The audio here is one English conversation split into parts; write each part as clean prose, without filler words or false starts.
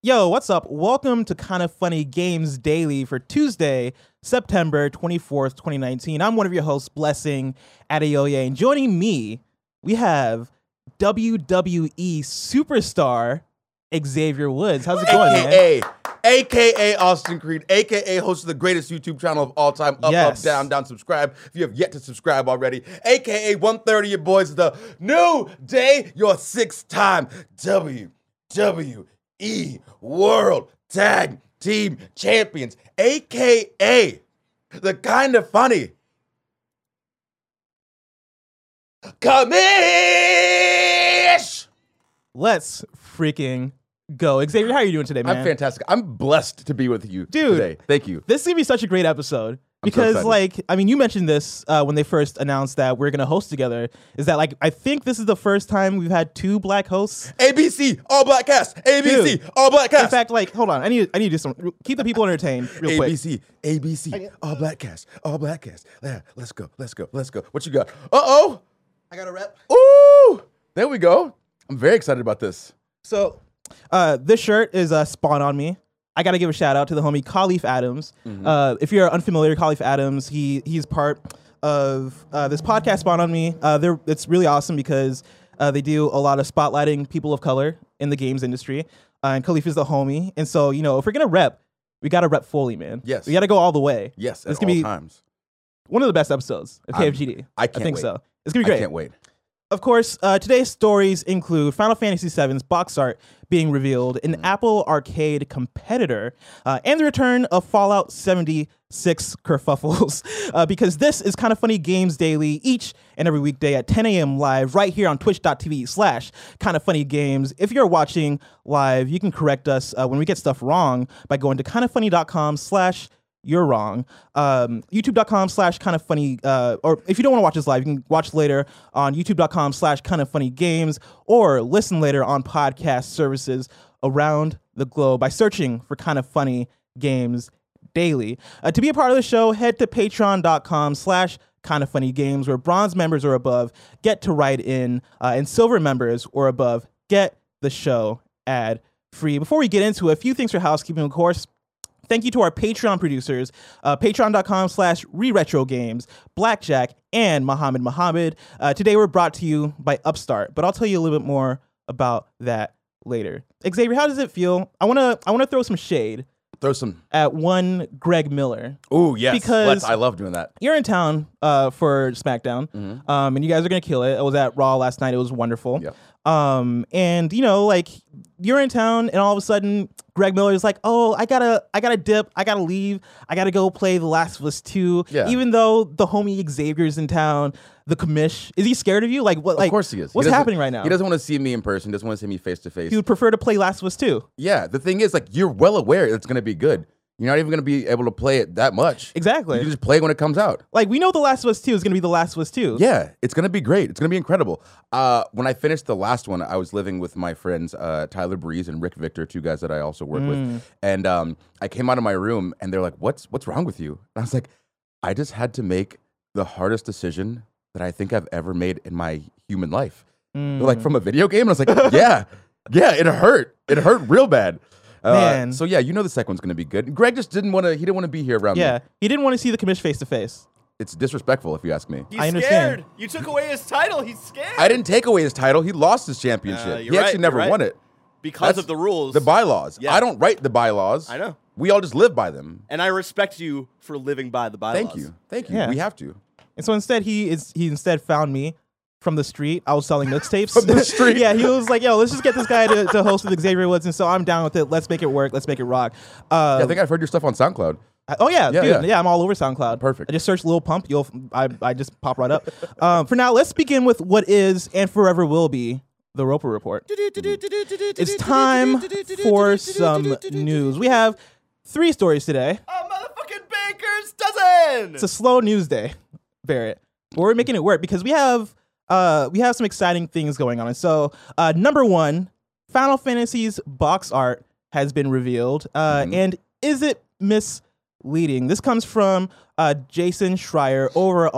Yo, what's up? Welcome to Kind of Funny Games Daily for Tuesday, September 24th, 2019. I'm one of your hosts, Blessing Adeoye, and joining me, we have WWE superstar Xavier Woods. How's it going, man? AKA Austin Creed, AKA host of the greatest YouTube channel of all time, up, down, down, subscribe. If you have yet to subscribe already, AKA 130 of your boys, the New Day, your 6-time WWE World Tag Team Champions, AKA the Kind of Funny Commish. Let's freaking go. Xavier, how are you doing today, man? I'm fantastic. I'm blessed to be with you Dude, today. Thank you. This is going to be such a great episode. Because, you mentioned this when they first announced that we're going to host together, is that, I think this is the first time we've had two black hosts. ABC, all black cast. ABC, all black cast. In fact, hold on. I need to do some, keep the people entertained real quick. ABC, all black cast, all black cast. Yeah, let's go. What you got? Uh-oh. I got a rep. Ooh, there we go. I'm very excited about this. So, this shirt is Spawn on Me. I got to give a shout out to the homie Khalif Adams. Mm-hmm. If you're unfamiliar, Khalif Adams, he's part of this podcast, Spawn on Me. It's really awesome because they do a lot of spotlighting people of color in the games industry. And Khalif is the homie. And so, if we're going to rep, we got to rep fully, man. Yes. We got to go all the way. Yes, it's at all times. One of the best episodes of KFGD. I think so. It's going to be great. I can't wait. Of course, today's stories include Final Fantasy VII's box art being revealed, an Apple Arcade competitor, and the return of Fallout 76 kerfuffles. Because this is Kind of Funny Games Daily each and every weekday at 10 a.m. live right here on twitch.tv/kindoffunnygames. If you're watching live, you can correct us when we get stuff wrong by going to kindoffunny.com/you're wrong. YouTube.com/kindoffunny, or if you don't want to watch this live, you can watch later on youtube.com/kindoffunnygames or listen later on podcast services around the globe by searching for Kind of Funny Games Daily. To be a part of the show, head to patreon.com/kindoffunnygames, where bronze members or above get to write in, and silver members or above get the show ad free. Before we get into it, a few things for housekeeping, of course. Thank you to our Patreon producers, patreon.com/reretrogames, Blackjack, and Muhammad. Today we're brought to you by Upstart, but I'll tell you a little bit more about that later. Xavier, how does it feel? I wanna throw some shade. Throw some at one Greg Miller. Oh yes, because I love doing that. You're in town for SmackDown, and you guys are gonna kill it. I was at Raw last night. It was wonderful. Yep. And you're in town, and all of a sudden, Greg Miller is like, "Oh, I gotta dip. I gotta leave. I gotta go play The Last of Us 2." Yeah. Even though the homie Xavier's in town, the commish, is he scared of you? What? Of course he is. What's happening right now? He doesn't want to see me in person. He doesn't want to see me face to face. He would prefer to play Last of Us 2. Yeah. The thing is, you're well aware it's gonna be good. You're not even going to be able to play it that much. Exactly. You can just play it when it comes out. We know The Last of Us 2 is going to be The Last of Us 2. Yeah, it's going to be great. It's going to be incredible. When I finished the last one, I was living with my friends Tyler Breeze and Rick Victor, two guys that I also work with. And I came out of my room, and they're like, what's wrong with you? And I was like, I just had to make the hardest decision that I think I've ever made in my human life. They're like, from a video game? And I was like, yeah, it hurt. It hurt real bad. Man. So yeah, the second one's gonna be good. Greg just didn't want to be here around me. Yeah, he didn't want to see the commish face to face. It's disrespectful if you ask me. He's I understand. scared. You took away his title. He's scared. I didn't take away his title. He lost his championship. He actually never won it. Because of the rules. The bylaws. Yeah. I don't write the bylaws. I know. We all just live by them. And I respect you for living by the bylaws. Thank you. Yeah. We have to. And so instead, he instead found me from the street. I was selling mixtapes. From the street? Yeah, he was like, "Yo, let's just get this guy to host with Xavier Woods." And so I'm down with it. Let's make it work. Let's make it rock. I think I've heard your stuff on SoundCloud. Oh yeah, Yeah, dude. yeah. Yeah, I'm all over SoundCloud. Perfect. I just search Lil Pump. I just pop right up. For now, let's begin with what is and forever will be the Roper Report. It's time for some news. We have 3 stories today. A motherfucking baker's dozen. It's a slow news day, Barrett. But we're making it work because we have some exciting things going on. And so, number 1, Final Fantasy's box art has been revealed. And is it misleading? This comes from Jason Schreier over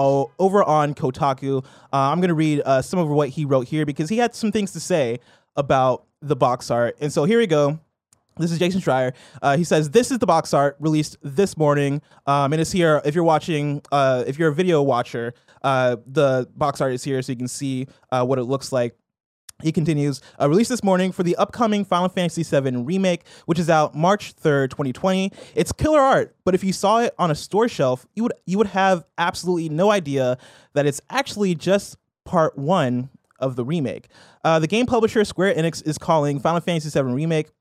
on Kotaku. I'm going to read some of what he wrote here because he had some things to say about the box art. And so here we go. This is Jason Schreier. He says, this is the box art released this morning. And it's here. If you're watching, if you're a video watcher, the box art is here so you can see what it looks like. He continues, released this morning for the upcoming Final Fantasy VII Remake, which is out March 3rd, 2020. It's killer art, but if you saw it on a store shelf, you would have absolutely no idea that it's actually just part 1 of the remake. The game publisher Square Enix is calling Final Fantasy VII Remake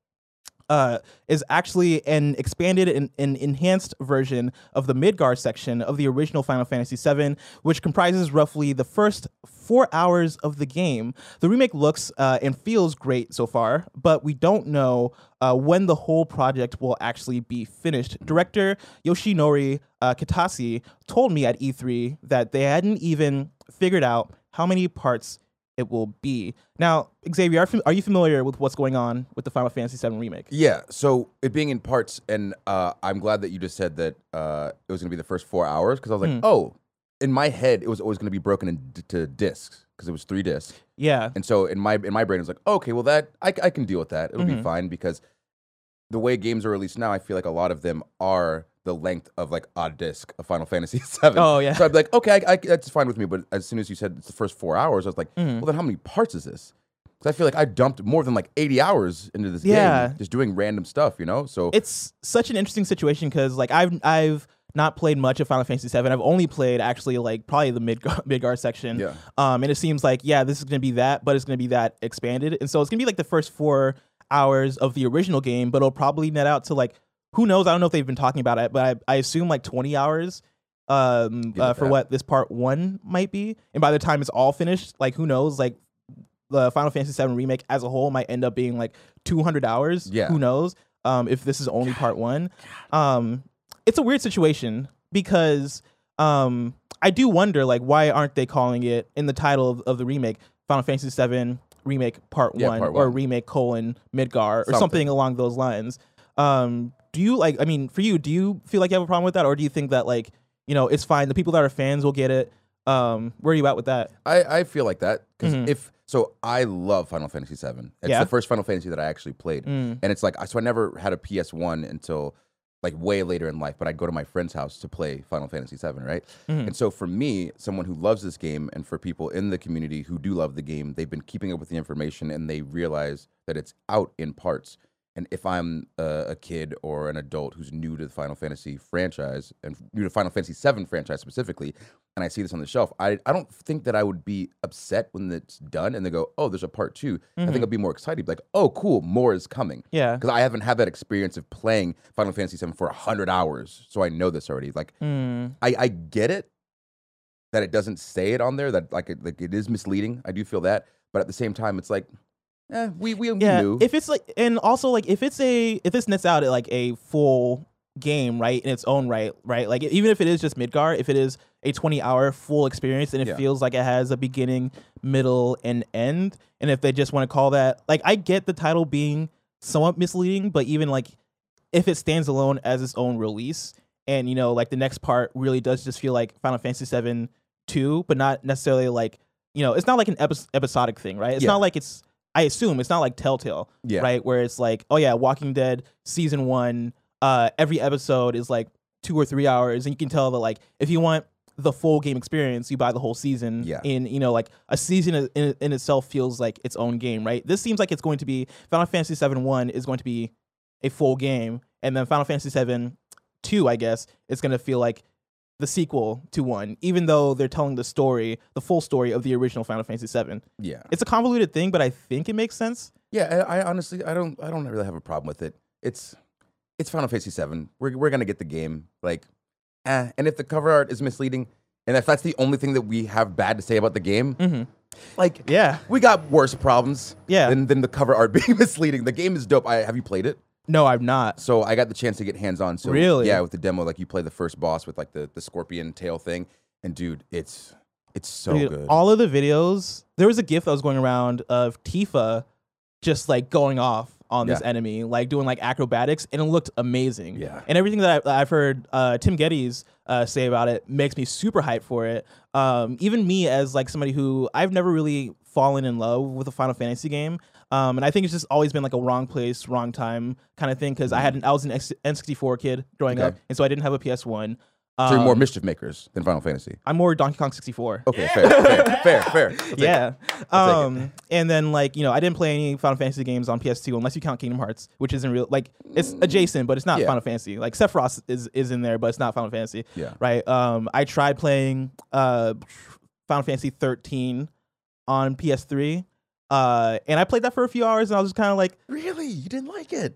is actually an expanded and enhanced version of the Midgar section of the original Final Fantasy VII, which comprises roughly the first 4 hours of the game. The remake looks and feels great so far, but we don't know when the whole project will actually be finished. Director Yoshinori Kitase told me at E3 that they hadn't even figured out how many parts it will be. Now, Xavier, are you familiar with what's going on with the Final Fantasy VII Remake? Yeah, so it being in parts, and I'm glad that you just said that it was going to be the first 4 hours, because I was like, oh, in my head, it was always going to be broken into discs, because it was 3 discs. Yeah. And so in my brain, it was like, okay, well, that I can deal with that. It'll be fine, because the way games are released now, I feel like a lot of them are the length of like a disc of Final Fantasy VII. Oh, yeah. So I'd be like, okay, that's fine with me. But as soon as you said it's the first 4 hours, I was like, well, then how many parts is this? Because I feel like I dumped more than like 80 hours into this game, just doing random stuff, you know? So it's such an interesting situation because like I've not played much of Final Fantasy VII. I've only played actually like probably the Midgar section. Yeah. And it seems like, yeah, this is going to be that, but it's going to be that expanded. And so it's going to be like the first 4 hours of the original game, but it'll probably net out to like, who knows? I don't know if they've been talking about it, but I assume like 20 hours for what this part 1 might be. And by the time it's all finished, like who knows? Like the Final Fantasy VII Remake as a whole might end up being like 200 hours. Yeah. Who knows? If this is only part 1. It's a weird situation because I do wonder like why aren't they calling it in the title of the remake Final Fantasy VII Remake Part 1 or Remake : Midgar or something along those lines. Do you like, I mean, for you, do you feel like you have a problem with that? Or do you think that like, you know, it's fine. The people that are fans will get it. Where are you at with that? I feel like that. Because so I love Final Fantasy VII. It's the first Final Fantasy that I actually played. And it's like, so I never had a PS1 until like way later in life, but I'd go to my friend's house to play Final Fantasy VII, right? And so for me, someone who loves this game, and for people in the community who do love the game, they've been keeping up with the information and they realize that it's out in parts. And if I'm a kid or an adult who's new to the Final Fantasy franchise, and new to Final Fantasy VII franchise specifically, and I see this on the shelf, I don't think that I would be upset when it's done and they go, oh, there's a part 2. I think I'd be more excited, like, oh, cool, more is coming. Yeah. Because I haven't had that experience of playing Final Fantasy VII for 100 hours, so I know this already. Like, I get it that it doesn't say it on there, that like it is misleading. I do feel that. But at the same time, it's like, we knew. If it's like, and also like if this nets out at like a full game, right, in its own right, like even if it is just Midgar, if it is a 20-hour full experience and it feels like it has a beginning, middle, and end, and if they just want to call that, like, I get the title being somewhat misleading, but even like if it stands alone as its own release, and you know, like the next part really does just feel like Final Fantasy VII 2, but not necessarily like, you know, it's not like an episodic thing, right? It's not like it's, I assume it's not like Telltale, right? Where it's like, oh yeah, Walking Dead season 1, every episode is like 2 or 3 hours, and you can tell that like if you want the full game experience, you buy the whole season. In, you know, like a season in itself feels like its own game, right? This seems like it's going to be Final Fantasy VII 1 is going to be a full game, and then Final Fantasy VII 2, I guess, is going to feel like the sequel to 1, even though they're telling the story, the full story of the original Final Fantasy VII. Yeah, it's a convoluted thing, but I think it makes sense. Yeah, I honestly, I don't really have a problem with it. It's Final Fantasy VII. We're gonna get the game, like, and if the cover art is misleading, and if that's the only thing that we have bad to say about the game, like, we got worse problems. Than the cover art being misleading. The game is dope. Have you played it? No, I've not. So I got the chance to get hands-on. So really? Yeah, with the demo, like you play the first boss with like the scorpion tail thing. And dude, it's so good. All of the videos, there was a GIF that was going around of Tifa just like going off on this Yeah. enemy, like doing like acrobatics, and it looked amazing. Yeah. And everything that I've heard Tim Geddes say about it makes me super hyped for it. Even me as like somebody who I've never really fallen in love with a Final Fantasy game. And I think it's just always been like a wrong place, wrong time kind of thing. Because I was an N64 kid growing up, and so I didn't have a PS1. So you're more mischief makers than Final Fantasy. I'm more Donkey Kong 64. Okay, fair. I'll take Yeah. it. And then like, I didn't play any Final Fantasy games on PS2 unless you count Kingdom Hearts, which isn't real. Like it's adjacent, but it's not Yeah. Final Fantasy. Like Sephiroth is in there, but it's not Final Fantasy. Yeah. Right. I tried playing Final Fantasy 13 on PS3. And I played that for a few hours, and I was just kind of like, Really? You didn't like it?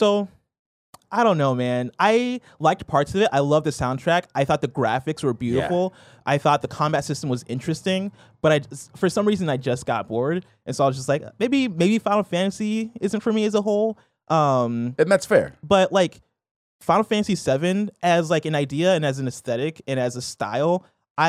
I don't know, man. I liked parts of it. I love the soundtrack. I thought the graphics were beautiful. I thought the combat system was interesting, but for some reason I just got bored, and so I was just like, maybe Final Fantasy isn't for me as a whole. And that's fair. But like Final Fantasy VII as like an idea and as an aesthetic and as a style,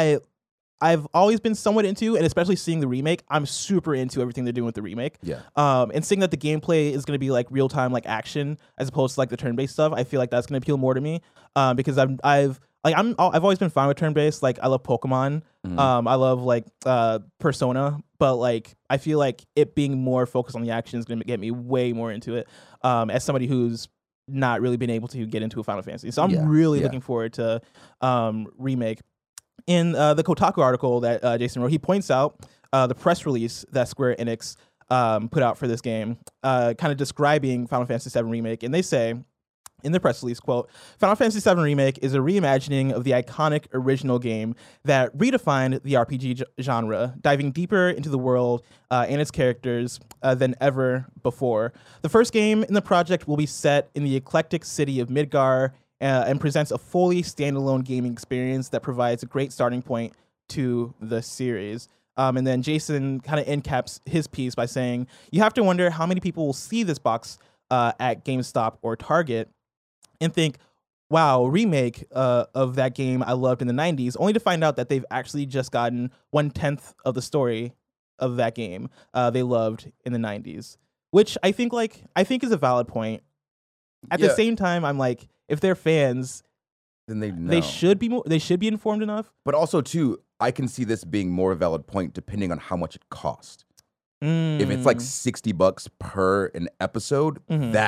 I've always been somewhat into, and especially seeing the remake, I'm super into everything they're doing with the remake. Yeah. And seeing that the gameplay is going to be like real time, like action, as opposed to like the turn based stuff, I feel like that's going to appeal more to me. Because I've always been fine with turn based. Like I love Pokemon. I love like Persona, but like I feel like it being more focused on the action is going to get me way more into it. As somebody who's not really been able to get into a Final Fantasy, so I'm really looking forward to remake. In the Kotaku article that Jason wrote, he points out the press release that Square Enix put out for this game, kind of describing Final Fantasy VII Remake. And they say, in the press release, quote, Final Fantasy VII Remake is a reimagining of the iconic original game that redefined the RPG genre, diving deeper into the world and its characters than ever before. The first game in the project will be set in the eclectic city of Midgar, and presents a fully standalone gaming experience that provides a great starting point to the series. And then Jason kind of encaps his piece by saying, you have to wonder how many people will see this box at GameStop or Target and think, wow, remake of that game I loved in the 90s, only to find out that they've actually just gotten 1/10 of the story of that game they loved in the 90s, which I think is a valid point. At the same time, I'm like, if they're fans, Then they know. they should be informed enough. But also, too, I can see this being more a valid point depending on how much it costs. If it's like $60 per an episode,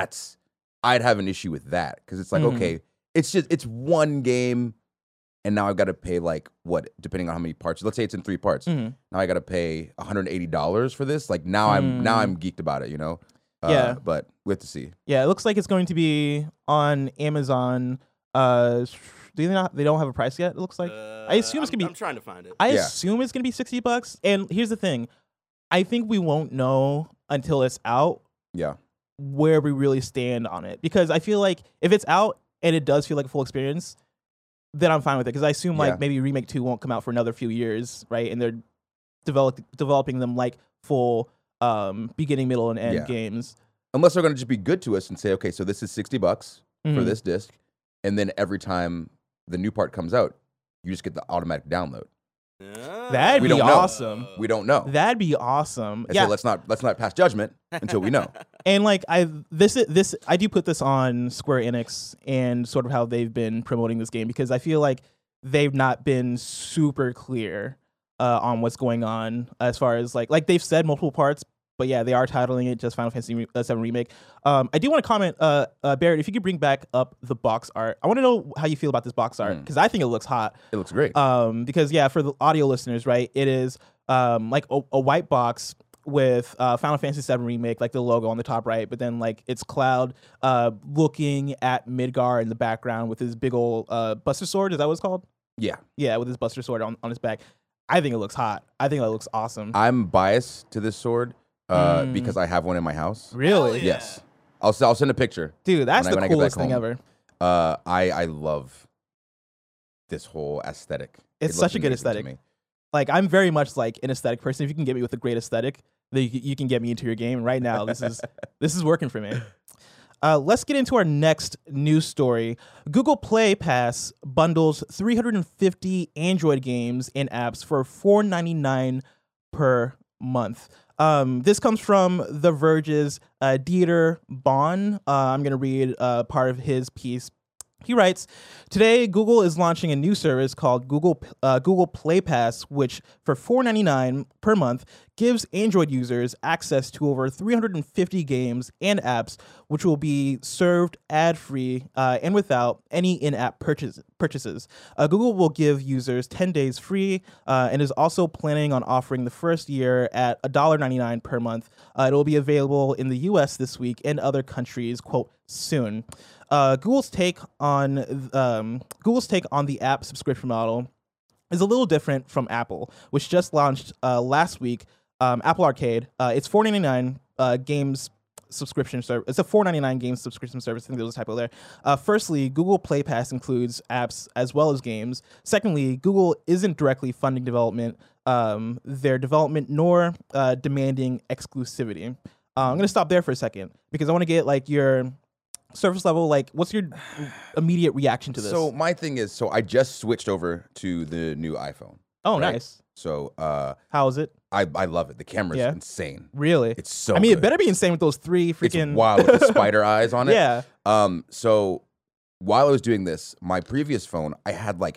I'd have an issue with that. Because it's like, okay, it's one game, and now I've got to pay like, what, depending on how many parts. Let's say it's in 3 parts. Now I got to pay $180 for this. Like, now I'm geeked about it, you know? Yeah. But we have to see. Yeah, it looks like it's going to be on Amazon. Do they don't have a price yet? It looks like. I assume it's gonna be. I'm trying to find it. I assume it's gonna be $60. And here's the thing, I think we won't know until it's out Yeah. where we really stand on it, because I feel like if it's out and it does feel like a full experience, then I'm fine with it. Because I assume like maybe Remake 2 won't come out for another few years, right? And they're developing them like full beginning, middle, and end games. Unless they're going to just be good to us and say, okay, so this is $60 for this disc, and then every time the new part comes out, you just get the automatic download. That'd be awesome. We don't know. That'd be awesome. And so let's not pass judgment until we know. And like I do put this on Square Enix and sort of how they've been promoting this game, because I feel like they've not been super clear on what's going on as far as like they've said multiple parts, but yeah, they are titling it just Final Fantasy VII Remake. I do want to comment, Barrett, if you could bring back up the box art. I want to know how you feel about this box art, because I think it looks hot. It looks great. Because yeah, for the audio listeners, right, it is like a white box with Final Fantasy VII Remake, like the logo on the top right, but then like it's Cloud looking at Midgar in the background with his big old Buster Sword. Is that what it's called? Yeah. Yeah, with his Buster Sword on his back. I think it looks hot. I think that looks awesome. I'm biased to this sword because I have one in my house. Really? Yeah. Yes. I'll send a picture. Dude, that's when the I get coolest back thing home. ever. I love this whole aesthetic. It's It such looks a good amazing to aesthetic. me. Like, I'm very much like an aesthetic person. If you can get me with a great aesthetic, then you can get me into your game. Right now, this is working for me. Let's get into our next news story. Google Play Pass bundles 350 Android games and apps for $4.99 per month. This comes from The Verge's Dieter Bohn. I'm going to read part of his piece. He writes, today, Google is launching a new service called Google Play Pass, which for $4.99 per month gives Android users access to over 350 games and apps, which will be served ad-free and without any in-app purchases. Google will give users 10 days free and is also planning on offering the first year at $1.99 per month. It will be available in the US this week and other countries, quote, soon. Google's take on the app subscription model is a little different from Apple, which just launched last week. Apple Arcade. It's $4.99 games subscription service. It's a $4.99 games subscription service. I think there was a typo there. Firstly, Google Play Pass includes apps as well as games. Secondly, Google isn't directly funding their development nor demanding exclusivity. I'm gonna stop there for a second because I want to get like your surface level, like what's your immediate reaction to this? So my thing is, I just switched over to the new iPhone. Oh, right? nice. So how is it? I love it. The camera's insane. Really? It's so I mean, good. it better be insane with those three freaking It's wild with the spider eyes on it. Yeah. So while I was doing this, my previous phone, I had like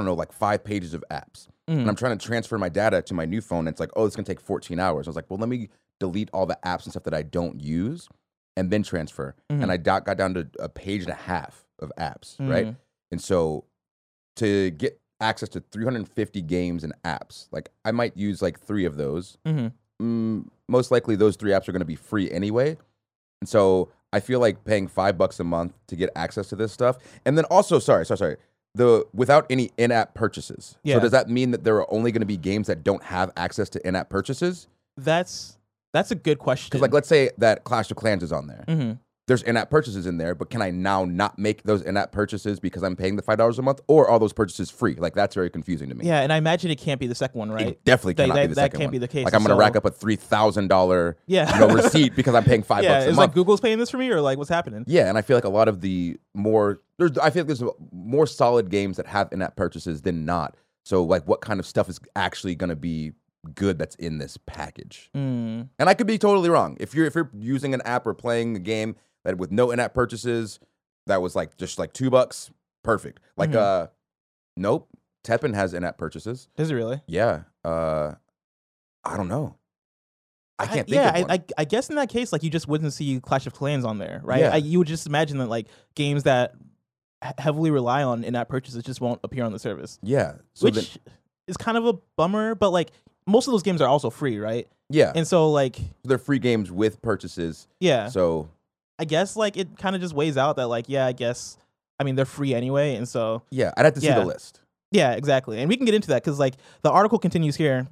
5 pages of apps. And I'm trying to transfer my data to my new phone. And it's like, oh, it's gonna take 14 hours. I was like, well, let me delete all the apps and stuff that I don't use and then transfer. And I got down to a page and a half of apps, right? And so to get access to 350 games and apps, like I might use like 3 of those. Most likely those 3 apps are going to be free anyway. And so I feel like paying $5 a month to get access to this stuff. And then also, sorry, without any in-app purchases. Yeah. So does that mean that there are only going to be games that don't have access to in-app purchases? That's a good question. Because, like, let's say that Clash of Clans is on there. There's in-app purchases in there, but can I now not make those in-app purchases because I'm paying the $5 a month, or are those purchases free? Like, that's very confusing to me. Yeah, and I imagine it can't be the second one, right? It definitely cannot be the second one. That can't be the case. Like, I'm going to rack up a $3,000 receipt because I'm paying $5 a month. It's like Google's paying this for me, or like what's happening? Yeah, and I feel like a lot of the I feel like there's more solid games that have in-app purchases than not. So, like, what kind of stuff is actually going to be good that's in this package? And I could be totally wrong. If you're using an app or playing a game that with no in-app purchases, that was like just like $2, perfect. Like nope, Teppen has in-app purchases. Does it really? Yeah. I don't know. I can't think of one. I guess in that case, like you just wouldn't see Clash of Clans on there, right? Yeah. You would just imagine that like games that heavily rely on in-app purchases just won't appear on the service. Yeah. So which is kind of a bummer, but like most of those games are also free, right? Yeah. And so like they're free games with purchases. Yeah. So I guess like it kind of just weighs out that like, yeah, I guess, I mean, they're free anyway. And so yeah, I'd have to see the list. Yeah, exactly. And we can get into that because like the article continues here.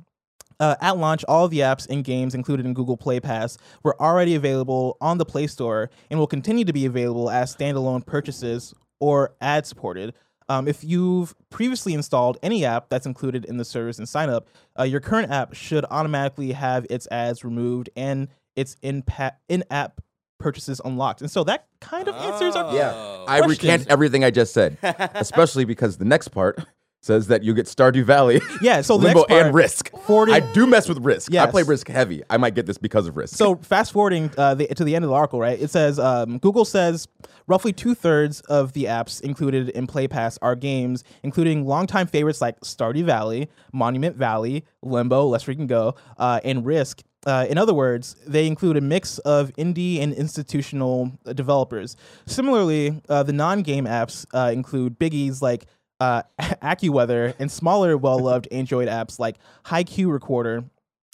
At launch, all of the apps and games included in Google Play Pass were already available on the Play Store and will continue to be available as standalone purchases or ad-supported. If you've previously installed any app that's included in the service and sign up, your current app should automatically have its ads removed and its in-app purchases unlocked. And so that kind of answers our I recant everything I just said, especially because the next part says that you get Stardew Valley, so the Limbo, next part, and Risk. I do mess with Risk. Yes. I play Risk heavy. I might get this because of Risk. So fast forwarding to the end of the article, right? It says Google says roughly 2/3 of the apps included in Play Pass are games, including longtime favorites like Stardew Valley, Monument Valley, Limbo, Let's Freaking Go, and Risk. In other words, they include a mix of indie and institutional developers. Similarly, the non-game apps include biggies like AccuWeather and smaller, well-loved Android apps like HiQ Recorder.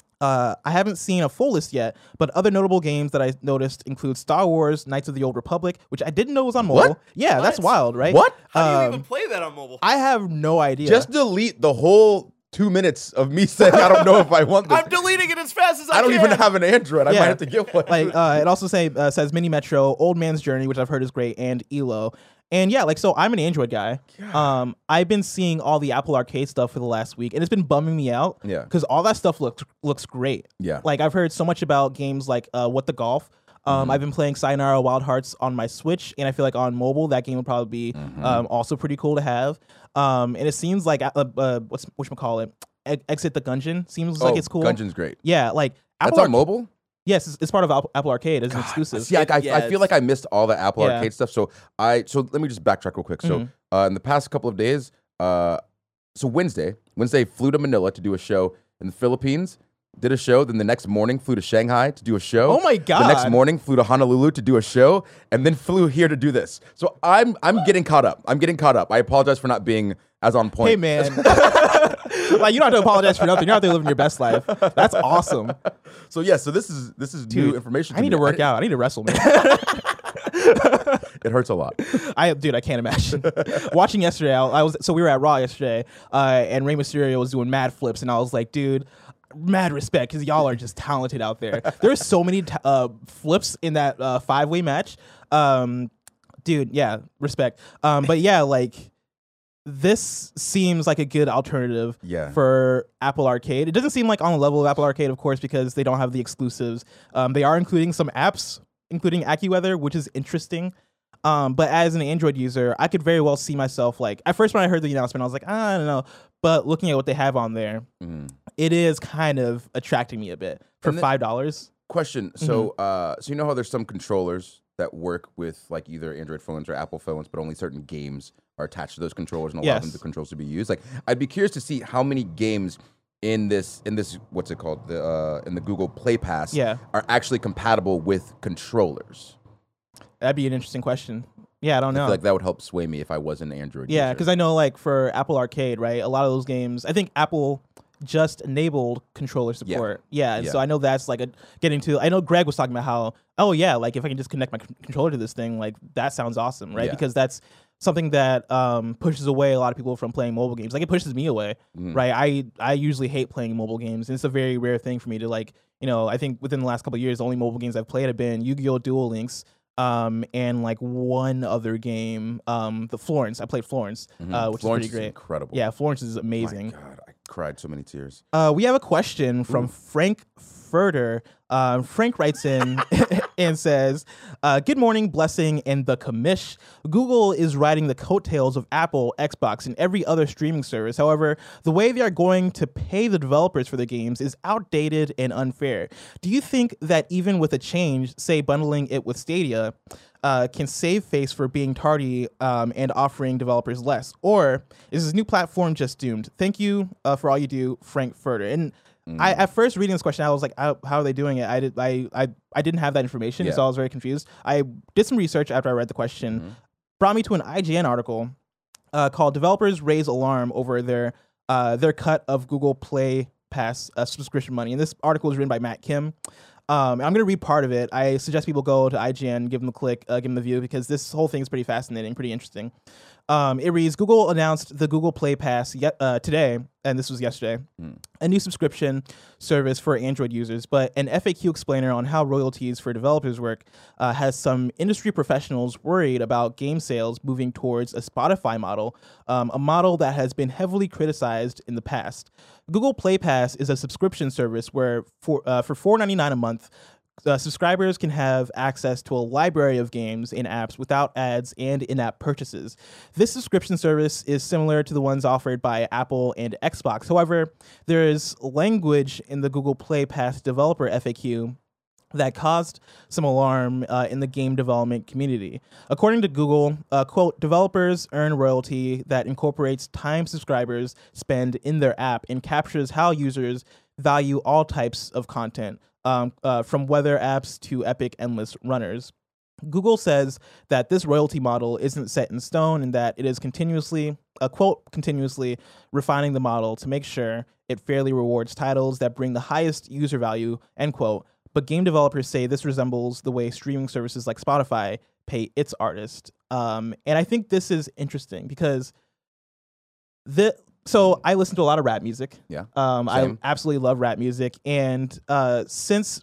I haven't seen a full list yet, but other notable games that I noticed include Star Wars: Knights of the Old Republic, which I didn't know was on mobile. What? Yeah, that's wild, right? What? How do you even play that on mobile? I have no idea. Just delete the whole 2 minutes of me saying I don't know if I want this. I'm deleting it as fast as I can. I don't even have an Android. I Yeah. might have to get one. Like it also says Mini Metro, Old Man's Journey, which I've heard is great, and ELO. And yeah, like so I'm an Android guy. I've been seeing all the Apple Arcade stuff for the last week, and it's been bumming me out. Yeah. Because all that stuff looks great. Yeah. Like I've heard so much about games like What the Golf. I've been playing Sayonara Wild Hearts on my Switch, and I feel like on mobile that game would probably be also pretty cool to have. And it seems like whatchamacallit, Exit the Gungeon seems like it's cool. Gungeon's great. Yeah, like That's on mobile? Yes, it's part of Apple Arcade as an exclusive. See, I feel like I missed all the Apple Arcade stuff. So let me just backtrack real quick. So in the past couple of days, so Wednesday flew to Manila to do a show in the Philippines. Did a show, then the next morning flew to Shanghai to do a show. Oh my God. The next morning flew to Honolulu to do a show, and then flew here to do this. So I'm getting caught up. I apologize for not being as on point. Hey man, like you don't have to apologize for nothing. You're out there living your best life. That's awesome. So yeah, so this is new information. I need to work out. I need to wrestle, man. It hurts a lot. I can't imagine. Watching yesterday, we were at Raw yesterday, and Rey Mysterio was doing mad flips, and I was like, dude, mad respect, because y'all are just talented out there. There's so many flips in that 5-way match. Dude, yeah, respect. But yeah, like, this seems like a good alternative for Apple Arcade. It doesn't seem like on the level of Apple Arcade, of course, because they don't have the exclusives. They are including some apps, including AccuWeather, which is interesting. But as an Android user, I could very well see myself, like, at first when I heard the announcement, I was like, I don't know. But looking at what they have on there, it is kind of attracting me a bit for $5. Question. So, so you know how there's some controllers that work with like either Android phones or Apple phones, but only certain games are attached to those controllers and allow them the controls to be used. Like, I'd be curious to see how many games in this what's it called, in the Google Play Pass are actually compatible with controllers. That'd be an interesting question. Yeah, I don't know. I feel like that would help sway me if I was an Android user. Yeah, because I know, like, for Apple Arcade, right, a lot of those games, I think Apple just enabled controller support. Yeah, so I know that's, like, I know Greg was talking about how, oh, yeah, like, if I can just connect my controller to this thing, like, that sounds awesome, right? Because that's something that pushes away a lot of people from playing mobile games. Like, it pushes me away, right? I usually hate playing mobile games, and it's a very rare thing for me to, like, you know, I think within the last couple of years, the only mobile games I've played have been Yu-Gi-Oh! Duel Links, and like one other game, the Florence. I played Florence, which Florence is pretty great. Incredible. Yeah, Florence is amazing. My God, I cried so many tears. We have a question from Frank Furter. Frank writes in and says, good morning, Blessing and the commish. Google is riding the coattails of Apple, Xbox, and every other streaming service. However, the way they are going to pay the developers for the games is outdated and unfair. Do you think that even with a change, say bundling it with Stadia, can save face for being tardy and offering developers less? Or is this new platform just doomed? Thank you for all you do, Frank Furter. And I, at first reading this question, I was like, how are they doing it? I didn't have that information, so I was very confused. I did some research after I read the question, brought me to an IGN article called "Developers Raise Alarm Over Their Cut of Google Play Pass Subscription Money." And this article is written by Matt Kim. I'm going to read part of it. I suggest people go to IGN, give them a click, give them the view, because this whole thing is pretty fascinating, pretty interesting. It reads, Google announced the Google Play Pass today, and this was yesterday, a new subscription service for Android users, but an FAQ explainer on how royalties for developers work has some industry professionals worried about game sales moving towards a Spotify model, a model that has been heavily criticized in the past. Google Play Pass is a subscription service where for $4.99 a month, subscribers can have access to a library of games and apps without ads and in-app purchases. This subscription service is similar to the ones offered by Apple and Xbox. However, there is language in the Google Play Pass developer FAQ that caused some alarm in the game development community. According to Google, quote, developers earn royalty that incorporates time subscribers spend in their app and captures how users value all types of content, from weather apps to epic endless runners. Google says that this royalty model isn't set in stone and that it is continuously refining the model to make sure it fairly rewards titles that bring the highest user value, end quote. But game developers say this resembles the way streaming services like Spotify pay its artists. And I think this is interesting because so I listen to a lot of rap music. Yeah. I absolutely love rap music. And since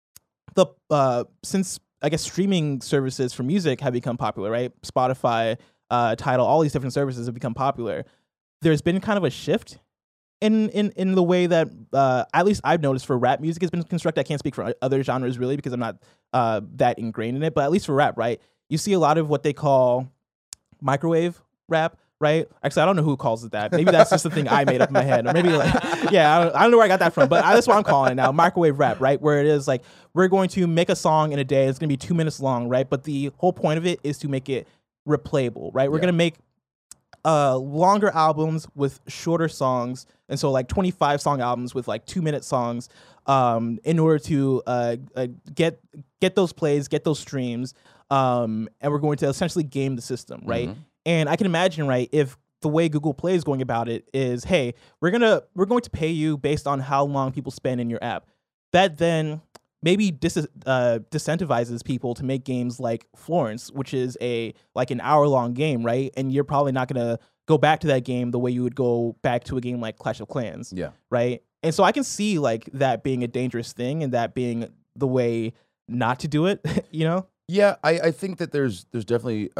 I guess streaming services for music have become popular, right? Spotify, Tidal, all these different services have become popular. There's been kind of a shift in the way that at least I've noticed for rap music has been constructed. I can't speak for other genres really because I'm not that ingrained in it, but at least for rap, right? You see a lot of what they call microwave rap, right? Actually, I don't know who calls it that. Maybe that's just the thing I made up in my head, or maybe like, yeah, I don't know where I got that from, but that's what I'm calling it now, microwave rap, right? Where it is like we're going to make a song in a day. It's going to be 2 minutes long, right? But the whole point of it is to make it replayable, right? We're going to make longer albums with shorter songs, and so like 25 song albums with like 2-minute songs, in order to get those plays, get those streams, and we're going to essentially game the system, right? And I can imagine, right, if the way Google Play is going about it is, hey, we're going to pay you based on how long people spend in your app. That then maybe disincentivizes people to make games like Florence, which is an hour-long game, right? And you're probably not going to go back to that game the way you would go back to a game like Clash of Clans, right? And so I can see like that being a dangerous thing and that being the way not to do it, you know? Yeah, I think that there's definitely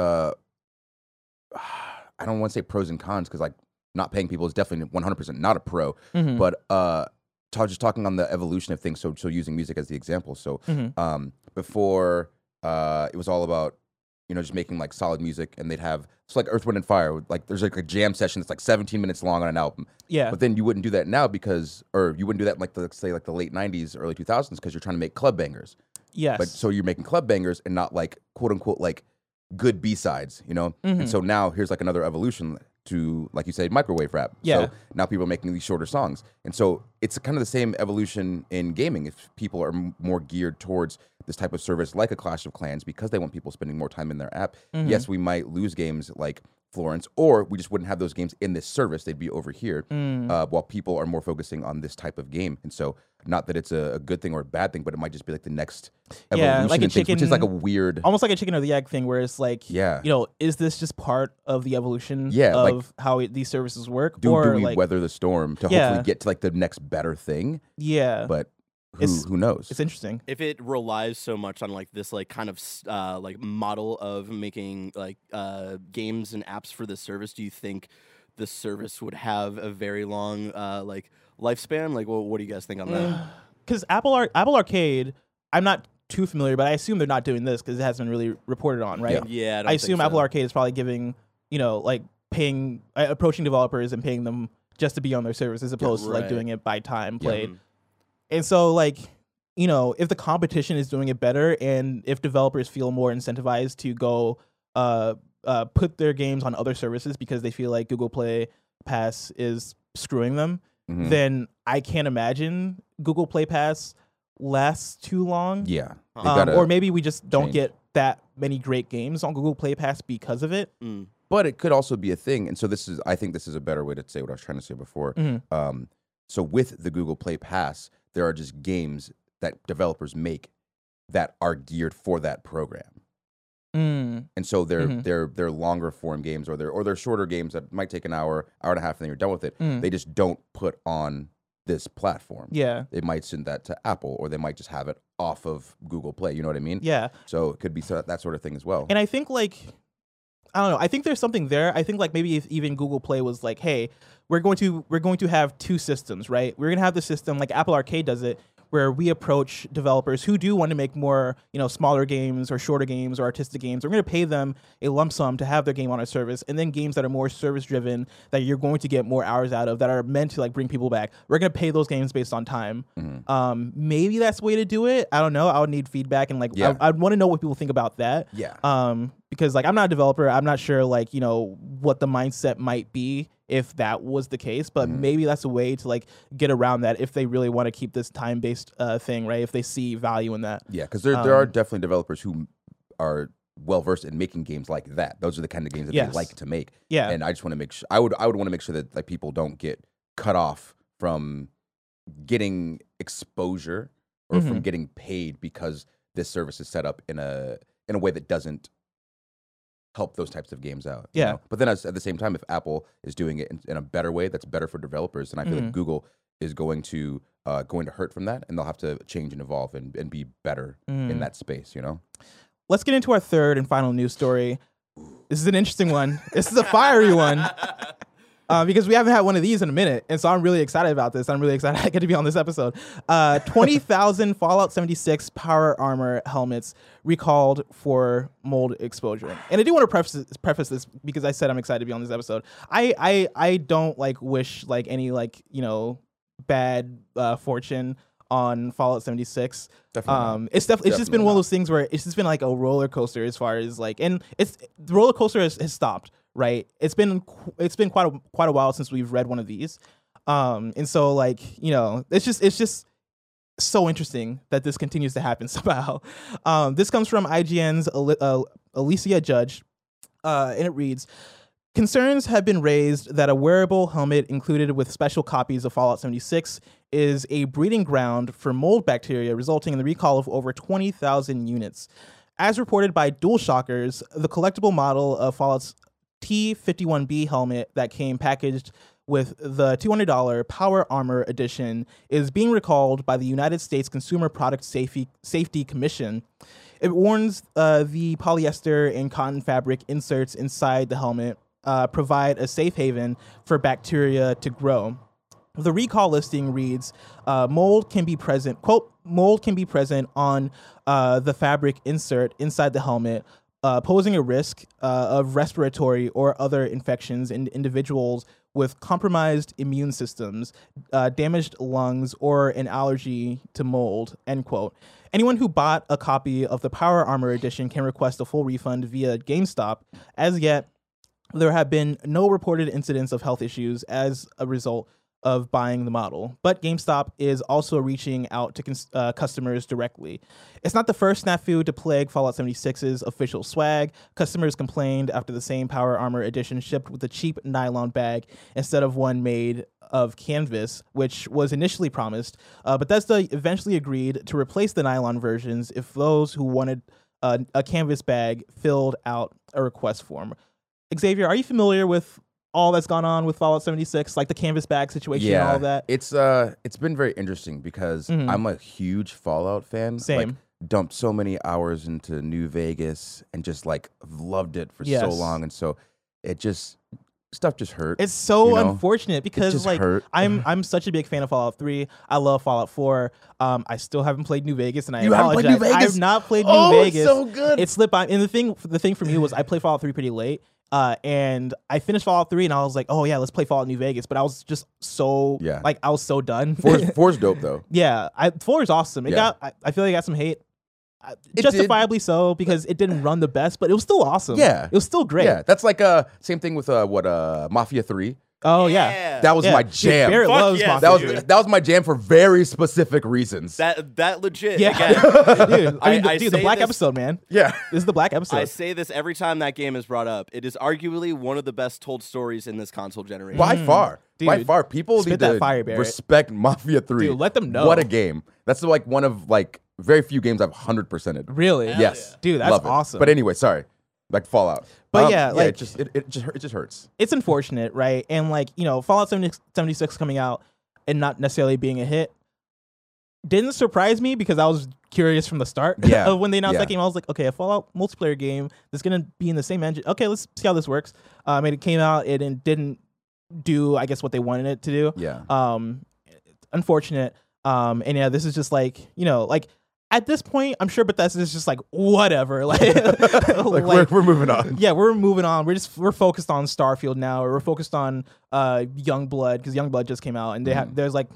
I don't want to say pros and cons because like not paying people is definitely 100% not a pro, but just talking on the evolution of things. So using music as the example. So before it was all about just making like solid music, and they'd have like Earth, Wind and Fire. Like there's like a jam session that's like 17 minutes long on an album. Yeah. But then you wouldn't do that now or you wouldn't do that in like let's say like the late 90s, early 2000s because you're trying to make club bangers. Yes. But so you're making club bangers and not like quote unquote like good B-sides, And so now here's like another evolution to, like you said, microwave rap. Yeah. So now people are making these shorter songs. And so it's kind of the same evolution in gaming. If people are more geared towards this type of service like a Clash of Clans because they want people spending more time in their app, yes, we might lose games like Florence, or we just wouldn't have those games in this service. They'd be over here while people are more focusing on this type of game. And so not that it's a good thing or a bad thing, but it might just be like the next evolution like a in things, which is like a weird... Almost like a chicken or the egg thing where it's like, is this just part of the evolution of how these services work? Do we like, weather the storm to hopefully get to like the next better thing? Yeah. But who knows? It's interesting. If it relies so much on like this like kind of like model of making like games and apps for this service, do you think the service would have a very long like lifespan? Like, what do you guys think on that? Because Apple Arcade, I'm not too familiar, but I assume they're not doing this because it hasn't been really reported on, right? Yeah, I assume Apple Arcade is probably giving, like paying, approaching developers and paying them just to be on their service as opposed to like doing it by time played. And so like, if the competition is doing it better and if developers feel more incentivized to go put their games on other services because they feel like Google Play Pass is screwing them, then I can't imagine Google Play Pass lasts too long. Yeah. Or maybe we just don't get that many great games on Google Play Pass because of it. But it could also be a thing. And so I think this is a better way to say what I was trying to say before. So with the Google Play Pass, there are just games that developers make that are geared for that program. And so they're longer form games or they're shorter games that might take an hour and a half, and then you're done with it. They just don't put on this platform. Yeah. They might send that to Apple, or they might just have it off of Google Play. You know what I mean? Yeah. So it could be that sort of thing as well. And I think like, I don't know. I think there's something there. I think like maybe if even Google Play was like, hey, we're going to have two systems, right? We're going to have the system like Apple Arcade does it, where we approach developers who do want to make more, smaller games or shorter games or artistic games. We're going to pay them a lump sum to have their game on our service, and then games that are more service driven that you're going to get more hours out of that are meant to like bring people back. We're going to pay those games based on time. Maybe that's the way to do it. I don't know. I would need feedback and like I'd want to know what people think about that. Yeah. Because like I'm not a developer. I'm not sure like what the mindset might be if that was the case, but maybe that's a way to like get around that if they really want to keep this time-based thing, right? If they see value in that. Yeah, because there are definitely developers who are well-versed in making games like that. Those are the kind of games that they like to make. Yeah. And I just want to make sure, I would want to make sure that like people don't get cut off from getting exposure or from getting paid because this service is set up in a way that doesn't help those types of games out. Yeah. But then at the same time, if Apple is doing it in a better way that's better for developers, then I feel like Google is going to hurt from that, and they'll have to change and evolve and be better in that space, Let's get into our third and final news story. This is an interesting one. This is a fiery one. because we haven't had one of these in a minute, and so I'm really excited about this. I'm really excited I get to be on this episode. 20,000 Fallout 76 power armor helmets recalled for mold exposure. And I do want to preface this because I said I'm excited to be on this episode. I don't like wish like any like bad fortune on Fallout 76. Definitely It's just been one of those things where it's just been like a roller coaster as far as like, and the roller coaster has stopped, right? It's been quite a while since we've read one of these. And so like, it's just so interesting that this continues to happen somehow. This comes from IGN's Alicia Judge, and it reads, concerns have been raised that a wearable helmet included with special copies of Fallout 76 is a breeding ground for mold bacteria, resulting in the recall of over 20,000 units. As reported by DualShockers, the collectible model of Fallout's T-51B helmet that came packaged with the $200 Power Armor Edition is being recalled by the United States Consumer Product Safety Commission. It warns the polyester and cotton fabric inserts inside the helmet provide a safe haven for bacteria to grow. The recall listing reads, mold can be present, quote, mold can be present on the fabric insert inside the helmet, posing a risk of respiratory or other infections in individuals with compromised immune systems, damaged lungs, or an allergy to mold, end quote. Anyone who bought a copy of the Power Armor Edition can request a full refund via GameStop. As yet, there have been no reported incidents of health issues as a result of buying the model, but GameStop is also reaching out to customers directly. It's not the first snafu to plague Fallout 76's official swag. Customers complained after the same Power Armor Edition shipped with a cheap nylon bag instead of one made of canvas, which was initially promised. Bethesda eventually agreed to replace the nylon versions if those who wanted a canvas bag filled out a request form. Xavier, are you familiar with all that's gone on with Fallout 76, like the canvas bag situation and all of that? It's been very interesting because I'm a huge Fallout fan. Same. Like, dumped so many hours into New Vegas and just like loved it for so long, and so stuff just hurt. It's so unfortunate because like hurt. I'm such a big fan of Fallout 3. I love Fallout 4. I still haven't played New Vegas, and I apologize. Haven't played New Vegas? I've not played New Vegas. It's so good. It slipped by. And the thing for me was I played Fallout 3 pretty late. And I finished Fallout 3 and I was like, oh yeah, let's play Fallout New Vegas. But I was just so like I was so done. 4's dope though. Yeah, 4 is awesome. I feel like it got some hate. Justifiably so, because it didn't run the best, but it was still awesome. Yeah. It was still great. Yeah, that's like same thing with Mafia 3. Oh yeah. That was my jam. Dude, Barrett loves Mafia. That was my jam for very specific reasons. That legit. Yeah. Again, dude, the Black episode, man. Yeah. This is the Black episode. I say this every time that game is brought up. It is arguably one of the best told stories in this console generation. By far. Dude, by far. People need to respect Mafia 3. Dude, let them know. What a game. That's like one of like very few games I've 100%ed. Really? Yes. Dude, that's awesome. But anyway, sorry. Like Fallout. But it just hurts. It's unfortunate, right? And like, Fallout 76 coming out and not necessarily being a hit didn't surprise me because I was curious from the start of when they announced that game. I was like, okay, a Fallout multiplayer game that's going to be in the same engine. Okay, let's see how this works. And it came out and didn't do, I guess, what they wanted it to do. Yeah. Unfortunate. And yeah, this is just like, like at this point, I'm sure Bethesda is just like, whatever. Like, we're moving on. Yeah, we're moving on. We're focused on Starfield now, or we're focused on Youngblood, because Youngblood just came out, and there's like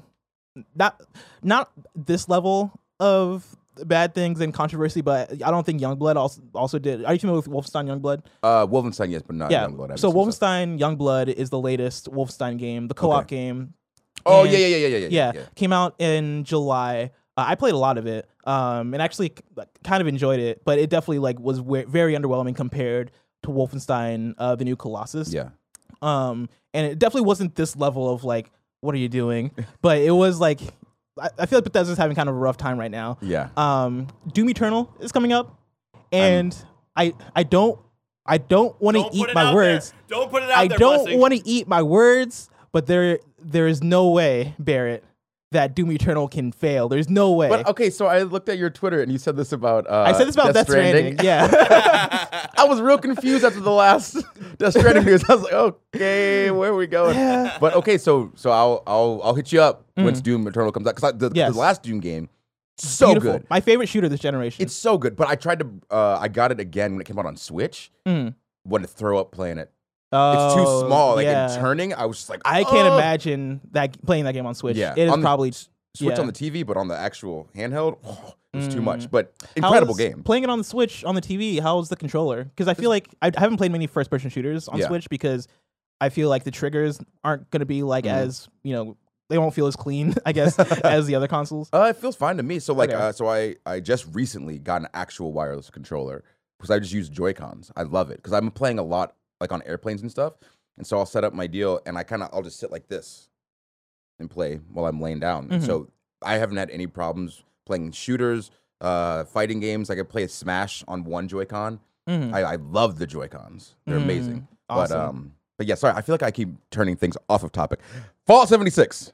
not this level of bad things and controversy, but I don't think Youngblood also did. Are you familiar with Wolfenstein Youngblood? Wolfenstein, yes, but not Youngblood. So Wolfenstein Youngblood is the latest Wolfenstein game, the co-op game. Oh, yeah. Came out in July. I played a lot of it, and actually kind of enjoyed it, but it definitely like was very underwhelming compared to Wolfenstein, the New Colossus. Yeah. And it definitely wasn't this level of like, what are you doing? But it was like, I feel like Bethesda's having kind of a rough time right now. Yeah. Doom Eternal is coming up, and I don't want to eat my words. Don't put it out there. I don't want to eat my words, but there is no way, Barrett, that Doom Eternal can fail. There's no way. But okay, so I looked at your Twitter and you said this about I said this about Death Stranding. Yeah. I was real confused after the last Death Stranding news. I was like, okay, where are we going? Yeah. But okay, so I'll hit you up once Doom Eternal comes out, because the last Doom game, so Beautiful. good. My favorite shooter this generation. It's so good. But I tried to I got it again when it came out on Switch. Wanted to throw up playing it. It's too small. Like in turning, I was just like, I can't imagine that playing that game on Switch. Yeah, It is on the probably Switch on the TV, but on the actual handheld, it was too much. But incredible game. Playing it on the Switch on the TV, how's the controller? Because I feel like I haven't played many first-person shooters on Switch because I feel like the triggers aren't going to be like as, they won't feel as clean, I guess, as the other consoles. It feels fine to me. So like, I just recently got an actual wireless controller because I just use Joy-Cons. I love it because I'm playing a lot like on airplanes and stuff. And so I'll set up my deal and I'll just sit like this and play while I'm laying down. And so I haven't had any problems playing shooters, fighting games. I could play a Smash on one Joy-Con. I love the Joy-Cons. They're amazing. Awesome. But yeah, sorry. I feel like I keep turning things off of topic. Fallout 76.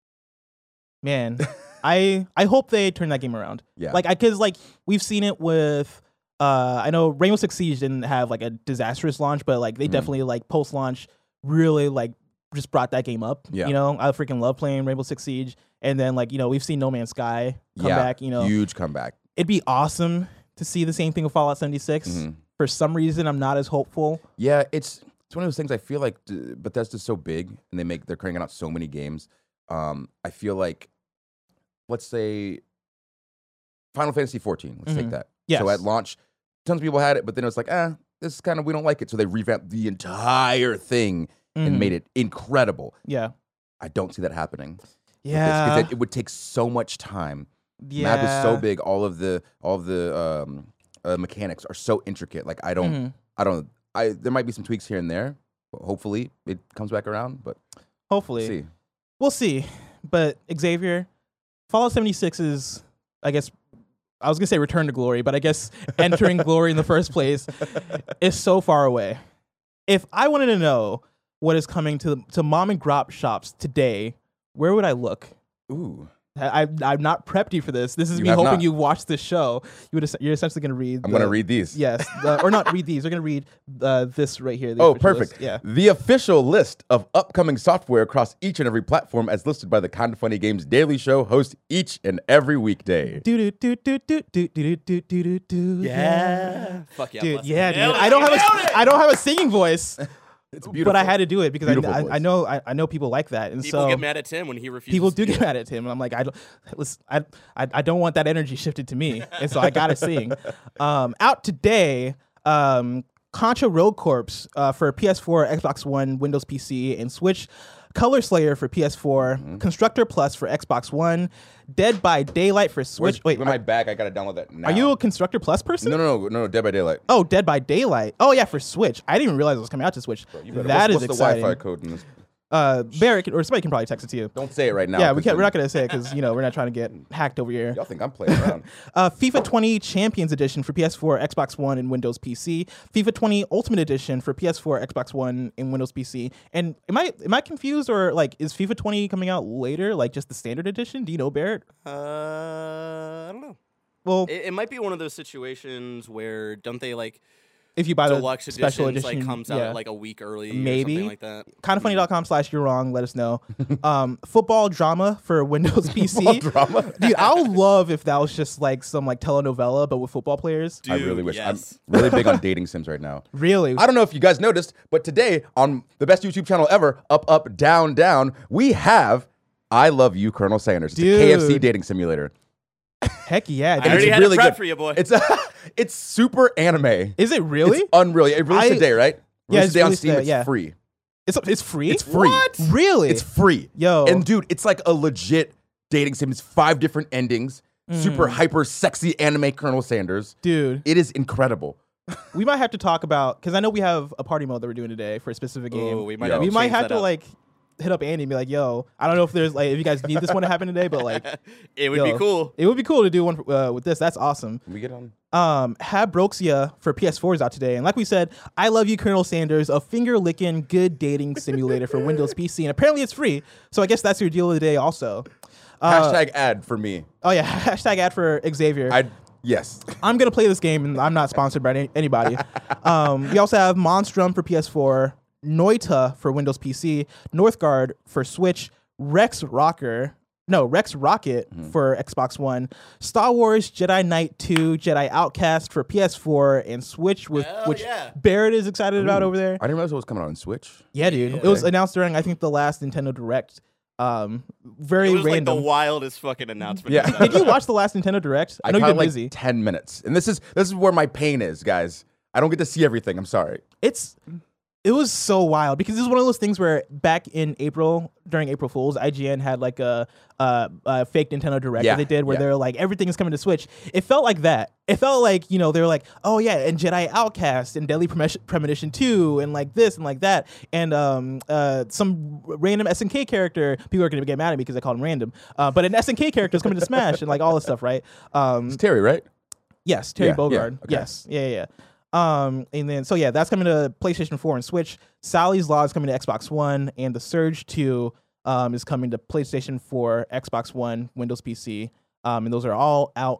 Man, I hope they turn that game around. Yeah. Because we've seen it with, I know Rainbow Six Siege didn't have like a disastrous launch, but like they definitely like post-launch really like just brought that game up. Yeah. I freaking love playing Rainbow Six Siege. And then like, we've seen No Man's Sky come back, Huge comeback. It'd be awesome to see the same thing with Fallout 76. For some reason, I'm not as hopeful. Yeah, it's one of those things. I feel like Bethesda's so big and they're cranking out so many games. I feel like, let's say, Final Fantasy 14. Let's take that. Yes. So at launch, tons of people had it, but then it was like, this is kind of, we don't like it. So they revamped the entire thing and made it incredible. Yeah. I don't see that happening. Yeah. Because it would take so much time. Yeah. Map is so big. All of the mechanics are so intricate. Like there might be some tweaks here and there. But hopefully it comes back around. But hopefully we'll see. But Xavier, Fallout 76 is, I guess, I was gonna say return to glory, but I guess entering glory in the first place is so far away. If I wanted to know what is coming to mom and grop shops today, where would I look? Ooh. I'm not prepped you for this. This is me have hoping not. you watch this show. You're essentially going to read. I'm going to read these. Yes, or not read these. We're going to read this right here. Oh, perfect. List. Yeah. The official list of upcoming software across each and every platform, as listed by the Kinda Funny Games Daily Show host each and every weekday. Yeah. Fuck yeah, Dude, bless yeah, it. dude. Nailed it, I don't have a singing voice. It's beautiful. But I had to do it because Beautiful I voice. know people like that, and People so get mad at Tim when he refuses. people to do do get it. mad at him, and I'm like, I don't want that energy shifted to me, and so I gotta sing. Out today, Contra Rogue Corps for PS4, Xbox One, Windows PC, and Switch. Color Slayer for PS4, Constructor Plus for Xbox One, Dead by Daylight for Switch. Wait, in my bag, I gotta download that now. Are you a Constructor Plus person? No, Dead by Daylight. Oh, Dead by Daylight. Oh yeah, for Switch. I didn't even realize it was coming out to Switch. That is what's exciting. the Wi-Fi code in this? Barrett or somebody can probably text it to you. Don't say it right now. Yeah, we can't. We're not gonna say it because we're not trying to get hacked over here. Y'all think I'm playing around. FIFA 20 Champions Edition for PS4, Xbox One, and Windows PC. FIFA 20 Ultimate Edition for PS4, Xbox One, and Windows PC. And am I confused, or like is FIFA 20 coming out later, like just the standard edition? Do you know, Barrett? I don't know. Well, It might be one of those situations where don't they like if you buy the deluxe special editions edition, like comes out like a week early Maybe. or something like that. Kindafunny.com/you're wrong. Let us know. Football drama for Windows PC. Football drama? Dude, I would love if that was just like some like telenovela, but with football players. Dude, I really wish. yes. I'm really big on dating sims right now. Really? I don't know if you guys noticed, but today on the best YouTube channel ever, Up, Up, Down, Down, we have I Love You, Colonel Sanders. It's Dude. a KFC dating simulator. Heck yeah. I dude. already it's had really a prep good. for you, boy. It's super anime. Is it really? It's unreal. It released today, right? Yeah, Released it's today on released Steam. today, It's yeah. free. It's free? It's free. What? Really? It's free. Yo. And dude, it's like a legit dating sim. It's 5 different endings. Super hyper sexy anime Colonel Sanders. Dude, It is incredible. we might have to talk about, because I know we have a party mode that we're doing today for a specific game. Ooh, we might Yo. have We to might change have that to up. like hit up Andy and be like, yo, I don't know if there's like, if you guys need this one to happen today, but like, It would yo, be cool. It would be cool to do one with this. That's awesome. Can we get on? Habroxia for PS4 is out today. And like we said, I Love You, Colonel Sanders, a finger-licking good dating simulator for Windows PC. And apparently it's free. So I guess that's your deal of the day also. Hashtag ad for me. Oh yeah, hashtag ad for Xavier. Yes. I'm gonna play this game, and I'm not sponsored by anybody. We also have Monstrum for PS4, Noita for Windows PC, Northgard for Switch, Rex Rocket for Xbox One, Star Wars Jedi Knight 2, Jedi Outcast for PS4 and Switch, which Barrett is excited about over there. I didn't realize it was coming out on Switch. Yeah, dude. It was announced during, I think, the last Nintendo Direct. Very It was random. like the wildest fucking announcement. Yeah. Did you watch the last Nintendo Direct? I know you've been like busy. 10 minutes. And this is where my pain is, guys. I don't get to see everything. I'm sorry. It was so wild because this is one of those things where back in April, during April Fools, IGN had like a fake Nintendo Direct that they did where they're like, everything is coming to Switch. It felt like that. It felt like, they were like, oh yeah, and Jedi Outcast and Deadly Premonition 2 and like this and like that. And some random SNK character, people are going to get mad at me because I called him random, but an SNK character is coming to Smash and like all this stuff, right? It's Terry, right? Yes, Terry Bogard. Yeah, okay. Yes, yeah. And then, so yeah, that's coming to PlayStation 4 and Switch. Sally's Law is coming to Xbox One, and The Surge 2 is coming to PlayStation 4, Xbox One, Windows PC. And those are all out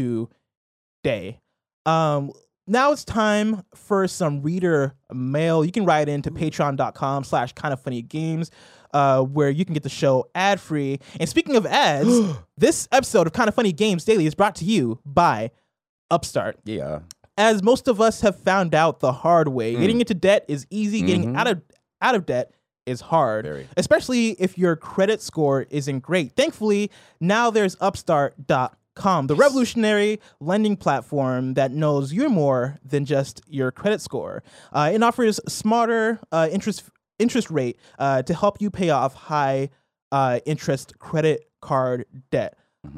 today. Now it's time for some reader mail. You can write into patreon.com/kindoffunnygames, where you can get the show ad-free. And speaking of ads, this episode of Kind of Funny Games Daily is brought to you by Upstart. Yeah. As most of us have found out the hard way, getting into debt is easy. Getting out of debt is hard, especially if your credit score isn't great. Thankfully, now there's Upstart.com, the revolutionary lending platform that knows you're more than just your credit score. It offers smarter interest rate to help you pay off high interest credit card debt.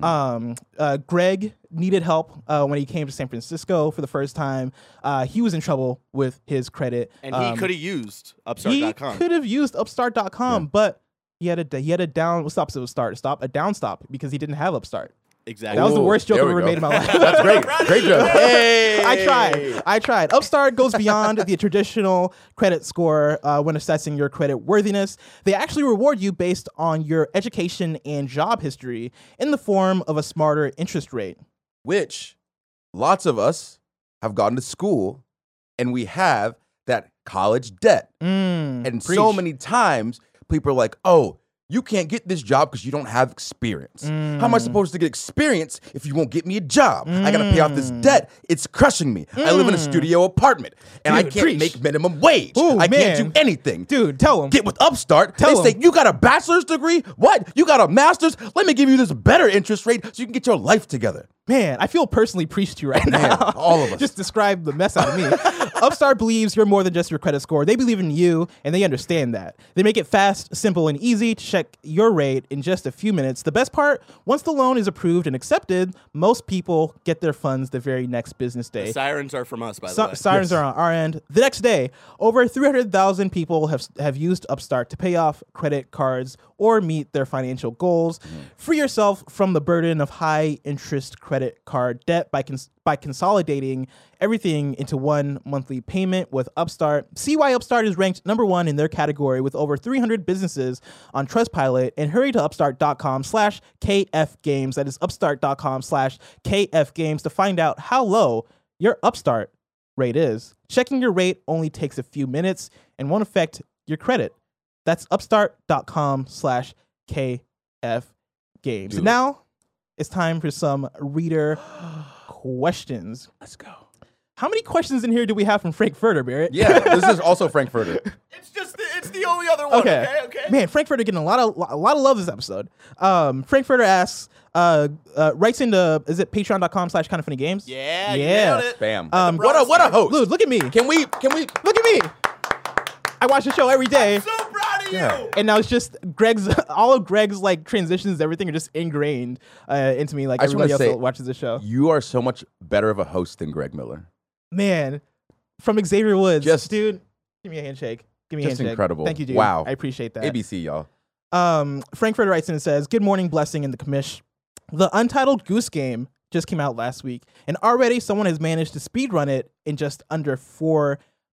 Greg needed help when he came to San Francisco for the first time. He was in trouble with his credit, and he could have used Upstart.com. He could have used Upstart.com, but he had a down. What's the opposite of a down stop because he didn't have Upstart. Exactly. That was the worst joke I've ever made in my life. That's great. Great joke. Hey! I tried. Upstart goes beyond the traditional credit score when assessing your credit worthiness. They actually reward you based on your education and job history in the form of a smarter interest rate. Which lots of us have gone to school and we have that college debt. And so many times people are like, oh, you can't get this job because you don't have experience. How am I supposed to get experience if you won't get me a job? I got to pay off this debt. It's crushing me. I live in a studio apartment, and I can't make minimum wage. I can't do anything. Dude, tell them. Get with Upstart. They say, you got a bachelor's degree? What? You got a master's? Let me give you this better interest rate so you can get your life together. Man, I feel personally preached to you right now. All of us. Just describe the mess out of me. Upstart believes you're more than just your credit score. They believe in you, and they understand that. They make it fast, simple, and easy to check your rate in just a few minutes. The best part, once the loan is approved and accepted, most people get their funds the very next business day. The sirens are from us, by the way. Sirens are on our end. The next day, over 300,000 people have used Upstart to pay off credit cards or meet their financial goals. Free yourself from the burden of high interest credit card debt by consolidating everything into one monthly payment with Upstart. See why Upstart is ranked #1 in their category with over 300 businesses on Trustpilot, and hurry to upstart.com/KFgames. That is upstart.com/KFgames to find out how low your Upstart rate is. Checking your rate only takes a few minutes and won't affect your credit. That's upstart.com/KFgames. Now it's time for some reader questions. Let's go. How many questions in here do we have from Frankfurter, Barrett? Yeah, this is also Frankfurter. It's the only other one. Okay. Man, Frankfurter getting a lot of love this episode. Frankfurter asks, writes into, is it patreon.com/kindoffunnygames? Yeah, you nailed it. Bam. What a host. Dude, look at me. Can we Look at me. I watch the show every day. I'm so proud of you. And now it's just all of Greg's like transitions, everything are just ingrained into me. Like everybody else that watches the show. You are so much better of a host than Greg Miller. Man, from Xavier Woods, dude, give me a handshake. Give me a handshake. Incredible. Thank you, dude. Wow. I appreciate that. ABC, y'all. Frankfurter writes in and says, "Good morning, Blessing and the commish. The Untitled Goose Game just came out last week, and already someone has managed to speedrun it in just under 4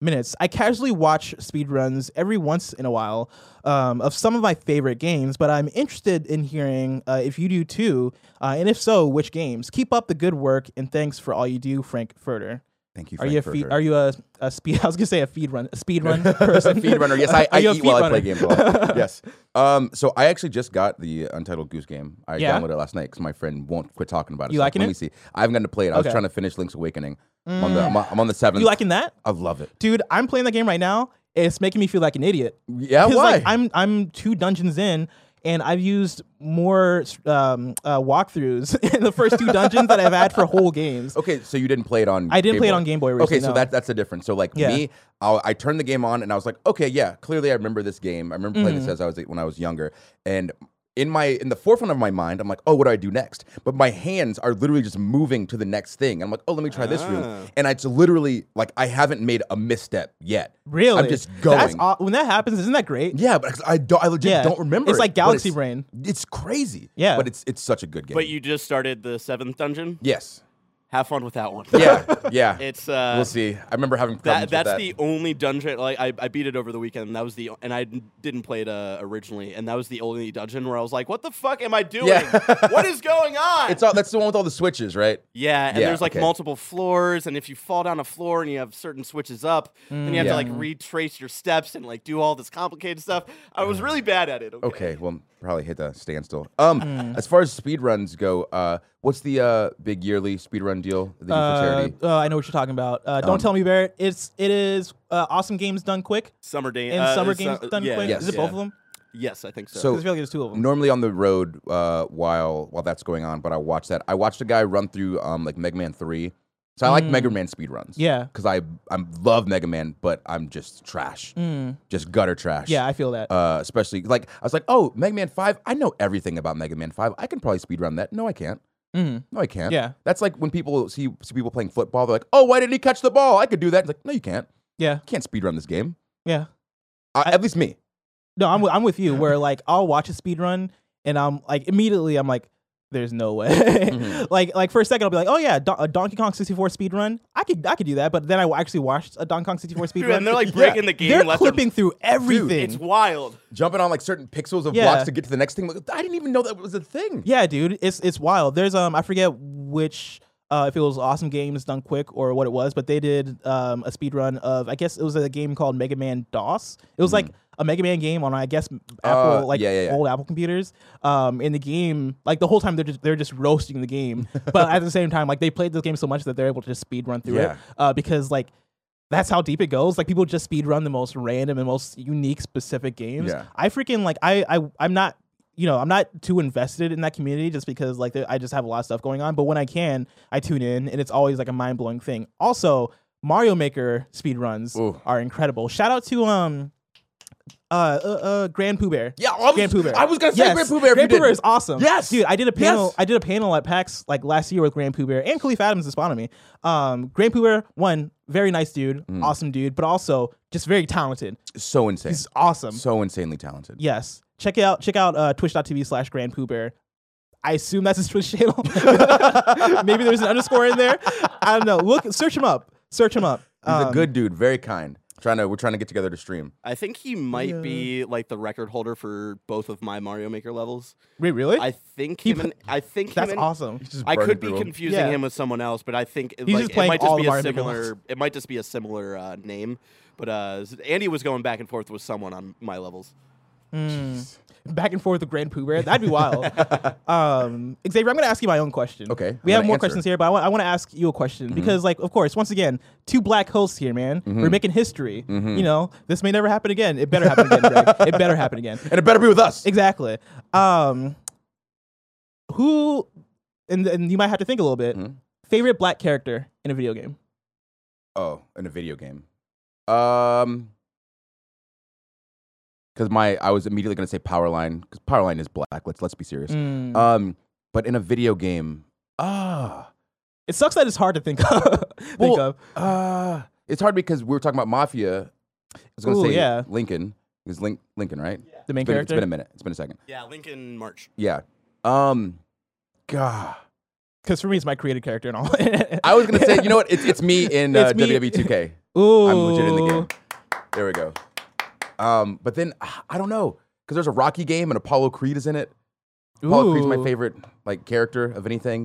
minutes. I casually watch speedruns every once in a while of some of my favorite games, but I'm interested in hearing if you do too, and if so, which games. Keep up the good work, and thanks for all you do, Frank Furter. Thank you. Are you are you a speed? I was gonna say a speed run person. Feed runner. Yes, I eat while I play games a lot. Yes. So I actually just got the Untitled Goose Game. I downloaded it last night because my friend won't quit talking about it. You so liking let it? me see. I haven't gotten to play it. I was trying to finish Link's Awakening. I'm on the 7th. You liking that? I love it. Dude, I'm playing that game right now. It's making me feel like an idiot. Yeah, 'Cause, why? like, I'm 2 dungeons in, and I've used more walkthroughs in the first 2 dungeons that I've had for whole games. Okay, so you didn't play it on. I didn't Game play it Boy. on Game Boy recently, Okay, so no. that's the difference. So like Yeah. me, I turned the game on and I was like, okay, yeah, clearly I remember this game. I remember playing this when I was younger, and in the forefront of my mind, I'm like, oh, what do I do next? But my hands are literally just moving to the next thing. I'm like, oh, let me try this room, and it's literally like I haven't made a misstep yet. Really? I'm just going. When that happens, isn't that great? Yeah, but I legit don't remember. It's like but Galaxy Brain. It's crazy. Yeah. but it's such a good game. But you just started the 7th dungeon. yes, Have fun with that one. yeah. It's We'll see. I remember having problems that's with that. the only dungeon. Like I beat it over the weekend. And that was and I didn't play it originally, and that was the only dungeon where I was like, "What the fuck am I doing? Yeah. What is going on?" That's the one with all the switches, right? Yeah, and Yeah, there's like okay. multiple floors, and if you fall down a floor and you have certain switches up, then you have to like retrace your steps and like do all this complicated stuff. I was really bad at it. Okay, well, probably hit the standstill. As far as speedruns go, what's the big yearly speedrun deal that you for charity? I know what you're talking about. Don't tell me, Barrett. It is Awesome Games Done Quick Summer day and Summer Games Done yeah, Quick. yes. Is it both of them? Yes, I think so. So- 'Cause I feel like there's 2 of them. Normally on the road while that's going on, but I watch that. I watched a guy run through like Mega Man 3. So I like Mega Man speedruns. Yeah. Because I love Mega Man, but I'm just trash. Just gutter trash. Yeah, I feel that. Especially, like, I was like, oh, Mega Man 5, I know everything about Mega Man 5. I can probably speedrun that. No, I can't. No, I can't. Yeah. That's like when people see people playing football, they're like, oh, why didn't he catch the ball? I could do that. It's like, no, you can't. Yeah, You can't speedrun this game. yeah. At least me. No, I'm with you. Where like I'll watch a speed run and I'm like immediately I'm like, there's no way. like for a second I'll be like, oh yeah, a Donkey Kong 64 speed run. I could do that. But then I actually watched a Donkey Kong 64 speed Dude, run. and they're like breaking the game. They're left clipping through everything. It's wild. Jumping on like certain pixels of Yeah. blocks to get to the next thing. Like, I didn't even know that was a thing. Yeah, dude, it's wild. There's I forget which if it was Awesome Games Done Quick or what it was, but they did a speed run of, I guess it was a game called Mega Man DOS. It was like a Mega Man game on, I guess, Apple old Apple computers. In the game, like the whole time they're just roasting the game, but at the same time, like they played the game so much that they're able to just speed run through it because like. That's how deep it goes. Like people just speed run the most random and most unique specific games. Yeah. I freaking like I'm not, I'm not too invested in that community just because like I just have a lot of stuff going on. But when I can, I tune in, and it's always like a mind blowing thing. Also, Mario Maker speed runs are incredible. Shout out to Grand Pooh Bear. Yeah, Grand Pooh Bear. I was gonna say Grand Pooh Bear. Grand Pooh Bear is awesome. Yes. Dude, I did a panel. Yes. I did a panel at PAX like last year with Grand Pooh Bear and Khalif Adams is spawning me. Grand Pooh Bear, one very nice dude, awesome dude, but also just very talented. So insane. He's awesome. So insanely talented. Yes. Check out twitch.tv/Grand Pooh Bear. I assume that's his Twitch channel. Maybe there's an underscore in there. I don't know. Search him up. Search him up. He's a good dude, very kind. We're trying to get together to stream. I think he might be like the record holder for both of my Mario Maker levels. Wait, really? I think That's awesome. I could be confusing him with someone else, but I think He's like, just playing it might just all be the a Mario Maker similar. levels. It might just be a similar name. But Andy was going back and forth with someone on my levels. Back and forth with Grand Pooh Bear. That'd be wild. Xavier, I'm going to ask you my own question. Okay, We I'm have gonna more answer. questions here, but I want to ask you a question because, like, of course, once again, 2 black hosts here, man. We're making history. You know, this may never happen again. It better happen again, Greg. It better happen again. And it better be with us. Exactly. Who, and you might have to think a little bit, favorite black character in a video game? Oh, in a video game. Because I was immediately gonna say Powerline, because Powerline is black. Let's be serious. But in a video game, It sucks that it's hard to think of. it's hard because we were talking about Mafia. I was gonna say yeah. Lincoln. It's Lincoln, right? The main It's character? been a minute. It's been a second. Yeah, Lincoln March. Yeah. God. Because for me, it's my created character and all. I was gonna say, you know what? It's me in It's me. WWE 2K. Ooh. I'm legit in the game. There we go. But then I don't know, because there's a Rocky game and Apollo Creed is in it. Apollo Creed's my favorite like character of anything.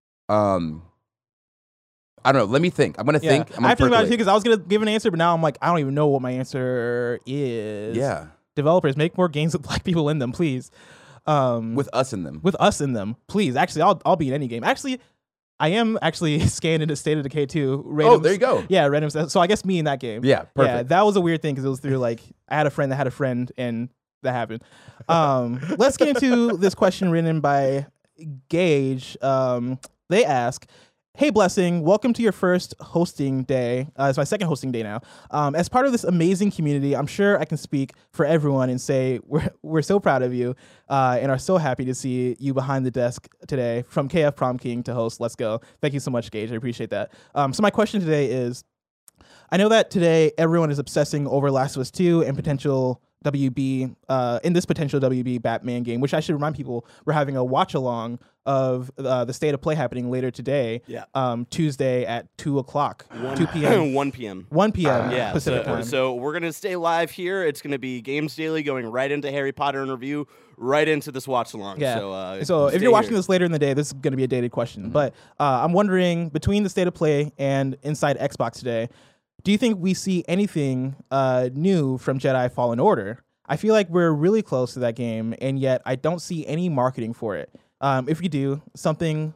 I don't know. Let me think. I'm gonna think. I have to think about it too, because I was gonna give an answer, but now I'm like, I don't even know what my answer is. Yeah. Developers, make more games with black people in them, please. With us in them. With us in them, please. Actually, I'll be in any game. Actually, I am actually scanned into State of Decay 2. Oh, there you go. Yeah, random. So I guess me in that game. Yeah, perfect. Yeah, that was a weird thing because it was through like I had a friend that had a friend, and that happened. Let's get into this question written by Gage. They ask, "Hey Blessing, welcome to your first hosting day. It's my second hosting day now. As part of this amazing community, I'm sure I can speak for everyone and say we're so proud of you and are so happy to see you behind the desk today from KF Prom King to host. Let's go. Thank you so much, Gage. I appreciate that. So my question today is, I know that today everyone is obsessing over Last of Us 2 and potential WB in this potential WB Batman game, which I should remind people we're having a watch along of the State of Play happening later today. Yeah. Tuesday at 2:00, 2 p.m. 1 p.m. 1 p.m. Yeah, Pacific time. so we're gonna stay live here. It's gonna be Games Daily, going right into Harry Potter in review, right into this watch along. Yeah. So if you're watching this later in the day, this is going to be a dated question. But I'm wondering, between the State of Play and Inside Xbox today, do you think we see anything new from Jedi Fallen Order? I feel like we're really close to that game, and yet I don't see any marketing for it. If you do something,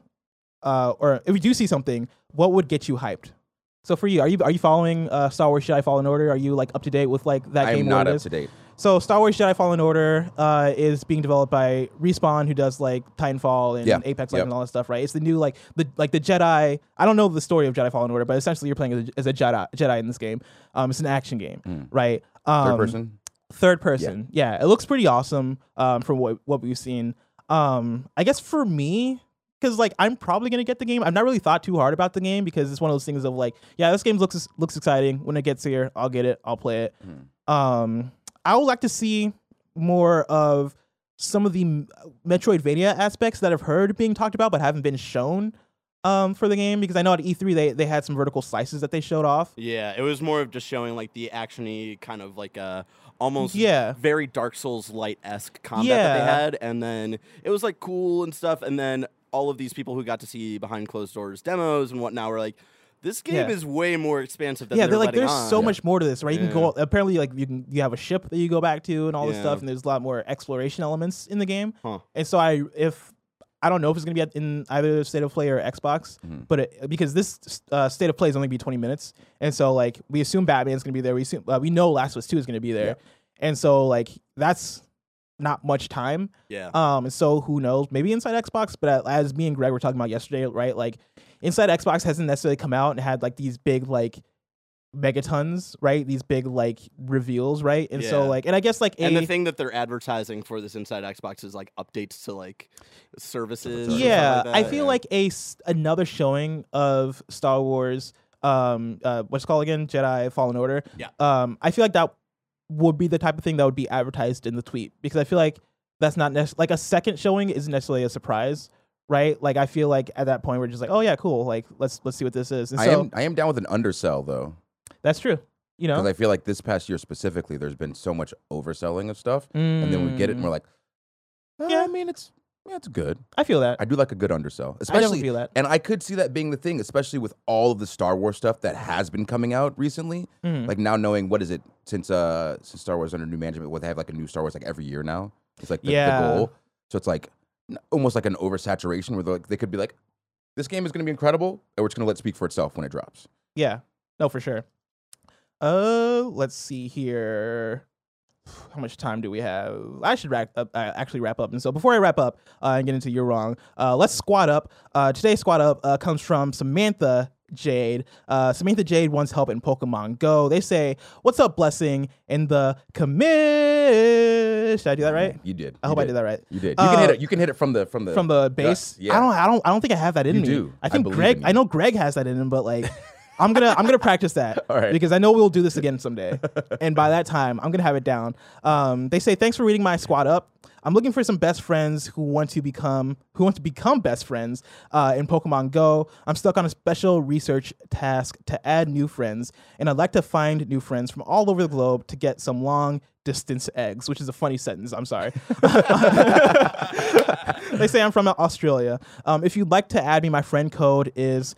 or if you do see something, what would get you hyped? So for you, are you following Star Wars Jedi Fallen Order? Are you like up to date with like that game? I'm not up to date. So Star Wars Jedi Fallen Order is being developed by Respawn, who does like Titanfall and Apex Legends and all that stuff, right? It's the new like the Jedi. I don't know the story of Jedi Fallen Order, but essentially you're playing as a Jedi in this game. It's an action game, right? Third person. Third person. Yeah, it looks pretty awesome from what we've seen. I guess for me, because like I'm probably gonna get the game. I've not really thought too hard about the game because it's one of those things of like, yeah, this game looks exciting. When it gets here, I'll get it. I'll play it. I would like to see more of some of the Metroidvania aspects that I've heard being talked about but haven't been shown for the game, because I know at E3 they had some vertical slices that they showed off. Yeah, it was more of just showing like the actiony kind of like almost very Dark Souls light-esque combat that they had, and then it was like cool and stuff, and then all of these people who got to see behind closed doors demos and whatnot were like, this game is way more expansive than they're like, there's on. so much more to this, right? You can go, apparently like you have a ship that you go back to and all this stuff, and there's a lot more exploration elements in the game. And so I don't know if it's gonna be in either State of Play or Xbox, but because this State of Play is only be 20 minutes, and so like we assume Batman's gonna be there. We know Last of Us 2 is gonna be there, and so like that's not much time. And so who knows? Maybe inside Xbox, but as me and Greg were talking about yesterday, right? Like inside Xbox hasn't necessarily come out and had like these big like megatons, right? These big like reveals, right? And so like, and I guess like and the thing that they're advertising for this inside Xbox is like updates to like services. Yeah, like that. I feel like another showing of Star Wars, what's it called again? Jedi Fallen Order. Yeah. I feel like that would be the type of thing that would be advertised in the tweet, because I feel like that's not like a second showing isn't necessarily a surprise. Right, like I feel like at that point we're just like, oh yeah, cool. Like let's see what this is. And I am down with an undersell though. That's true. You know, because I feel like this past year specifically, there's been so much overselling of stuff, and then we get it and we're like, I mean, it's good. I feel that. I do like a good undersell, especially. I definitely feel that, and I could see that being the thing, especially with all of the Star Wars stuff that has been coming out recently. Like now knowing what is it since Star Wars under new management, they have like a new Star Wars like every year now. It's like the goal, so it's like almost like an oversaturation where they could be like, this game is going to be incredible, and we're just going to let it speak for itself when it drops. Yeah, no, for sure. Let's see here. How much time do we have? I should actually wrap up. And so before I wrap up and get into You're Wrong, let's squad up. Today's squad up comes from Samantha Jade. Samantha Jade wants help in Pokemon Go. They say, "What's up, Blessing?" in the commit. Should I do that right? You did. I hope I did that right. You did. You can hit it. You can hit it from the base. Yeah. I don't think I have that in me. Do. I think Greg. I know Greg has that in him, but like. I'm gonna practice that. All right. Because I know we'll do this again someday, and by that time I'm gonna have it down. They say, thanks for reading my squad up. I'm looking for some best friends who want to become best friends in Pokemon Go. I'm stuck on a special research task to add new friends, and I'd like to find new friends from all over the globe to get some long distance eggs, which is a funny sentence. I'm sorry. They say I'm from Australia. If you'd like to add me, my friend code is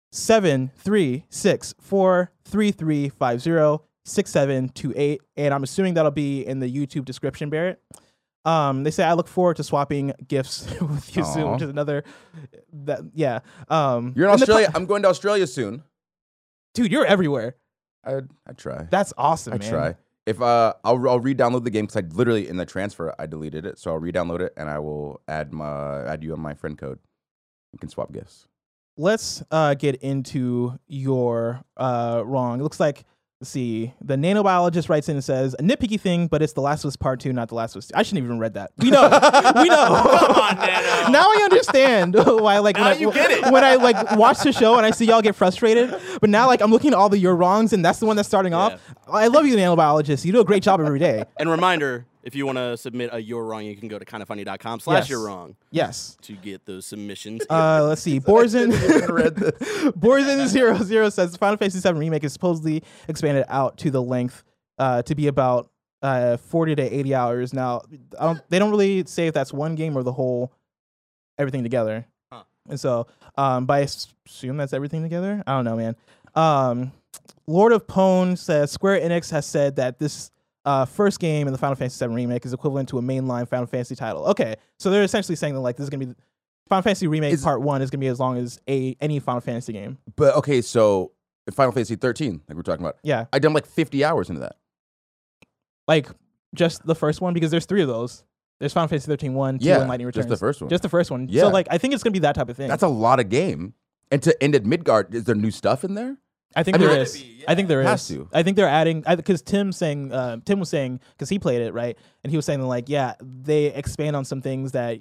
73643350678, and I'm assuming that'll be in the YouTube description, Barrett. They say I look forward to swapping gifts with you soon, which is another yeah. You're in Australia. I'm going to Australia soon. Dude, you're everywhere. I try. That's awesome, I man. try. If I'll re-download the game because I literally in the transfer I deleted it, so I'll re-download it and I will add you on my friend code. You can swap gifts. Let's get into your wrong. It looks like, let's see, the nanobiologist writes in and says, a nitpicky thing, but it's The Last of Us Part 2, not The Last of Us 2. I shouldn't even read that. We know. We know. Come on, Nano. Now I understand why, like, Now you get it. when I like watch the show and I see y'all get frustrated, but now like I'm looking at all the your wrongs and that's the one that's starting off. I love you, nanobiologist. You do a great job every day. And reminder, if you want to submit a You're Wrong, you can go to kindafunny.com/You're Wrong Yes. to get those submissions. Let's see. Borzin read this. Borzin00 says Final Fantasy VII Remake is supposedly expanded out to the length to be about 40 to 80 hours. Now, they don't really say if that's one game or the whole everything together. Huh. And so, but I assume that's everything together. I don't know, man. Lord of Pwn says Square Enix has said that this first game in the Final Fantasy VII Remake is equivalent to a mainline Final Fantasy title. Okay, so they're essentially saying that like this is gonna be Final Fantasy Remake Part 1 is gonna be as long as any Final Fantasy game. But okay, so Final Fantasy 13, like we're talking about. Yeah, I done like 50 hours into that. like just the first one because there's 3 of those. There's Final Fantasy 13 1, 2, and Lightning Returns. just the first one. Just the first one. Yeah. So like I think it's gonna be that type of thing. That's a lot of game. And to end at Midgard, is there new stuff in there? I think I mean, there it- is. I think there Has is. to. I think they're adding because Tim was saying because he played it right, and he was saying that, like, yeah, they expand on some things that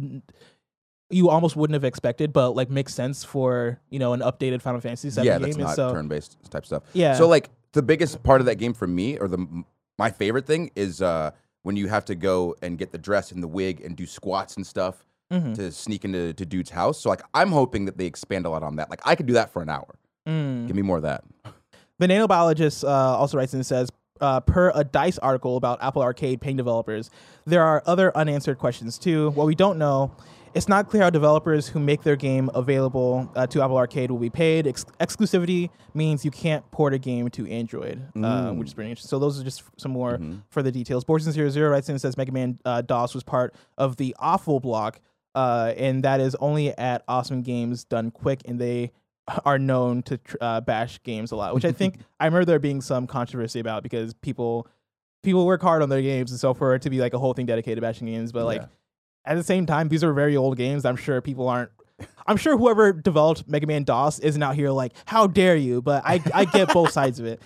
you almost wouldn't have expected, but like makes sense for an updated Final Fantasy VII Yeah, game. that's And not so, turn-based type stuff. Yeah. So like the biggest part of that game for me, or my favorite thing is when you have to go and get the dress and the wig and do squats and stuff to sneak into dude's house. So like I'm hoping that they expand a lot on that. Like I could do that for an hour. Give me more of that. The nanobiologist also writes in and says, per a DICE article about Apple Arcade paying developers, there are other unanswered questions too. What we don't know, it's not clear how developers who make their game available to Apple Arcade will be paid. Exclusivity means you can't port a game to Android, which is pretty interesting. So those are just some more further details. Borzin00 writes in and says Mega Man DOS was part of the Awful block, and that is only at Awesome Games Done Quick, and they are known to bash games a lot, which I think I remember there being some controversy about because people work hard on their games, and so for it to be like a whole thing dedicated to bashing games, but like at the same time, these are very old games. I'm sure people aren't. I'm sure whoever developed Mega Man DOS isn't out here like, how dare you? But I get both sides of it.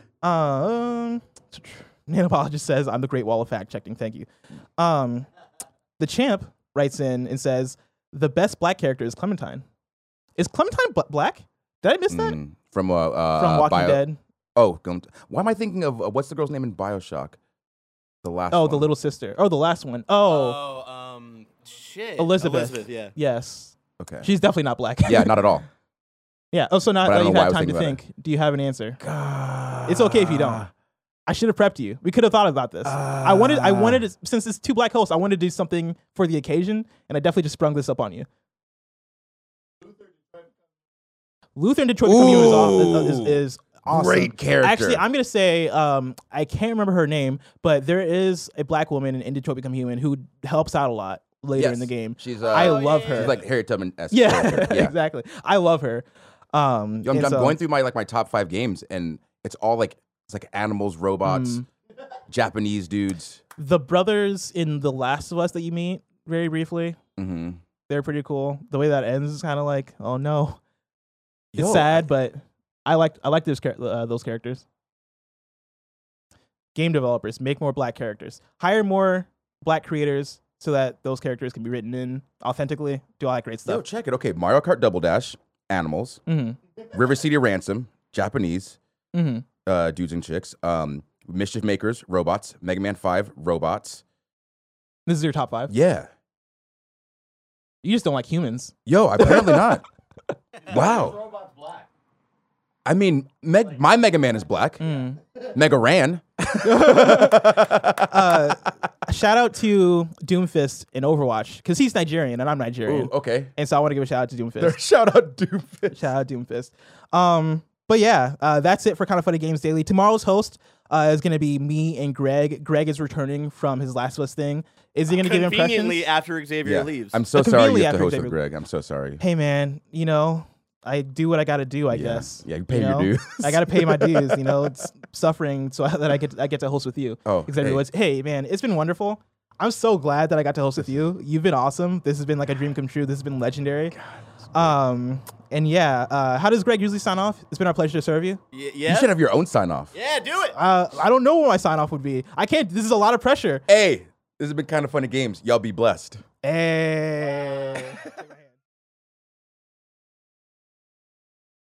Nanobiologist says I'm the Great Wall of Fact Checking. Thank you. The Champ writes in and says the best black character is Clementine. Is Clementine black? Did I miss that? From Walking Dead. Oh, why am I thinking of what's the girl's name in BioShock? The last. Oh, one. the little sister. Oh, the last one. Oh, Shit. Elizabeth. Yeah. Yes. Okay. She's definitely not black. Yeah, not at all. Yeah. Oh, so now But I that don't you've know why I had was time to thinking think, do you have an answer? It's okay if you don't. I should have prepped you. We could have thought about this. I wanted since it's 2 black hosts, I wanted to do something for the occasion, and I definitely just sprung this up on you. Luther in Detroit Become Human is awesome. Great character. Actually, I'm gonna say I can't remember her name, but there is a black woman in Detroit Become Human who helps out a lot later in the game. She's I love her. She's like Harriet Tubman-esque. Yeah, character. Yeah. exactly. I love her. I'm going through my top 5 games, and it's all like animals, robots, Japanese dudes. The brothers in The Last of Us that you meet very briefly. Mm-hmm. They're pretty cool. The way that ends is kind of like, oh no, it's Yo, sad, but I like those characters. Game developers, make more black characters. Hire more black creators so that those characters can be written in authentically. Do all that great Yo, stuff. check it. Okay, Mario Kart Double Dash, animals. River City Ransom, Japanese. Dudes and chicks. Mischief Makers, robots. Mega Man 5, robots. This is your top 5? Yeah. You just don't like humans. Yo, apparently not. Wow. I mean, my Mega Man is black. Mega Ran. Shout out to Doomfist in Overwatch because he's Nigerian and I'm Nigerian. Ooh, okay. And so I want to give a shout out to Doomfist. Shout out Doomfist. Shout out Doomfist. But yeah, that's it for Kind of Funny Games Daily. Tomorrow's host is going to be me and Greg. Greg is returning from his Last of Us thing. Is he going to give impressions? Conveniently after Xavier leaves. I'm so sorry you have to after host Xavier with Greg. I'm so sorry. Hey man, you know, I do what I got to do, I guess. Yeah, you pay know? your dues. I got to pay my dues, you know. It's suffering so that I get to host with you. Oh, hey man, it's been wonderful. I'm so glad that I got to host with you. You've been awesome. This has been like a dream come true. This has been legendary. And yeah, how does Greg usually sign off? It's been our pleasure to serve you. Yeah. You should have your own sign off. Yeah, do it. I don't know what my sign off would be. I can't. This is a lot of pressure. Hey, this has been Kind of Funny Games. Y'all be blessed. Hey.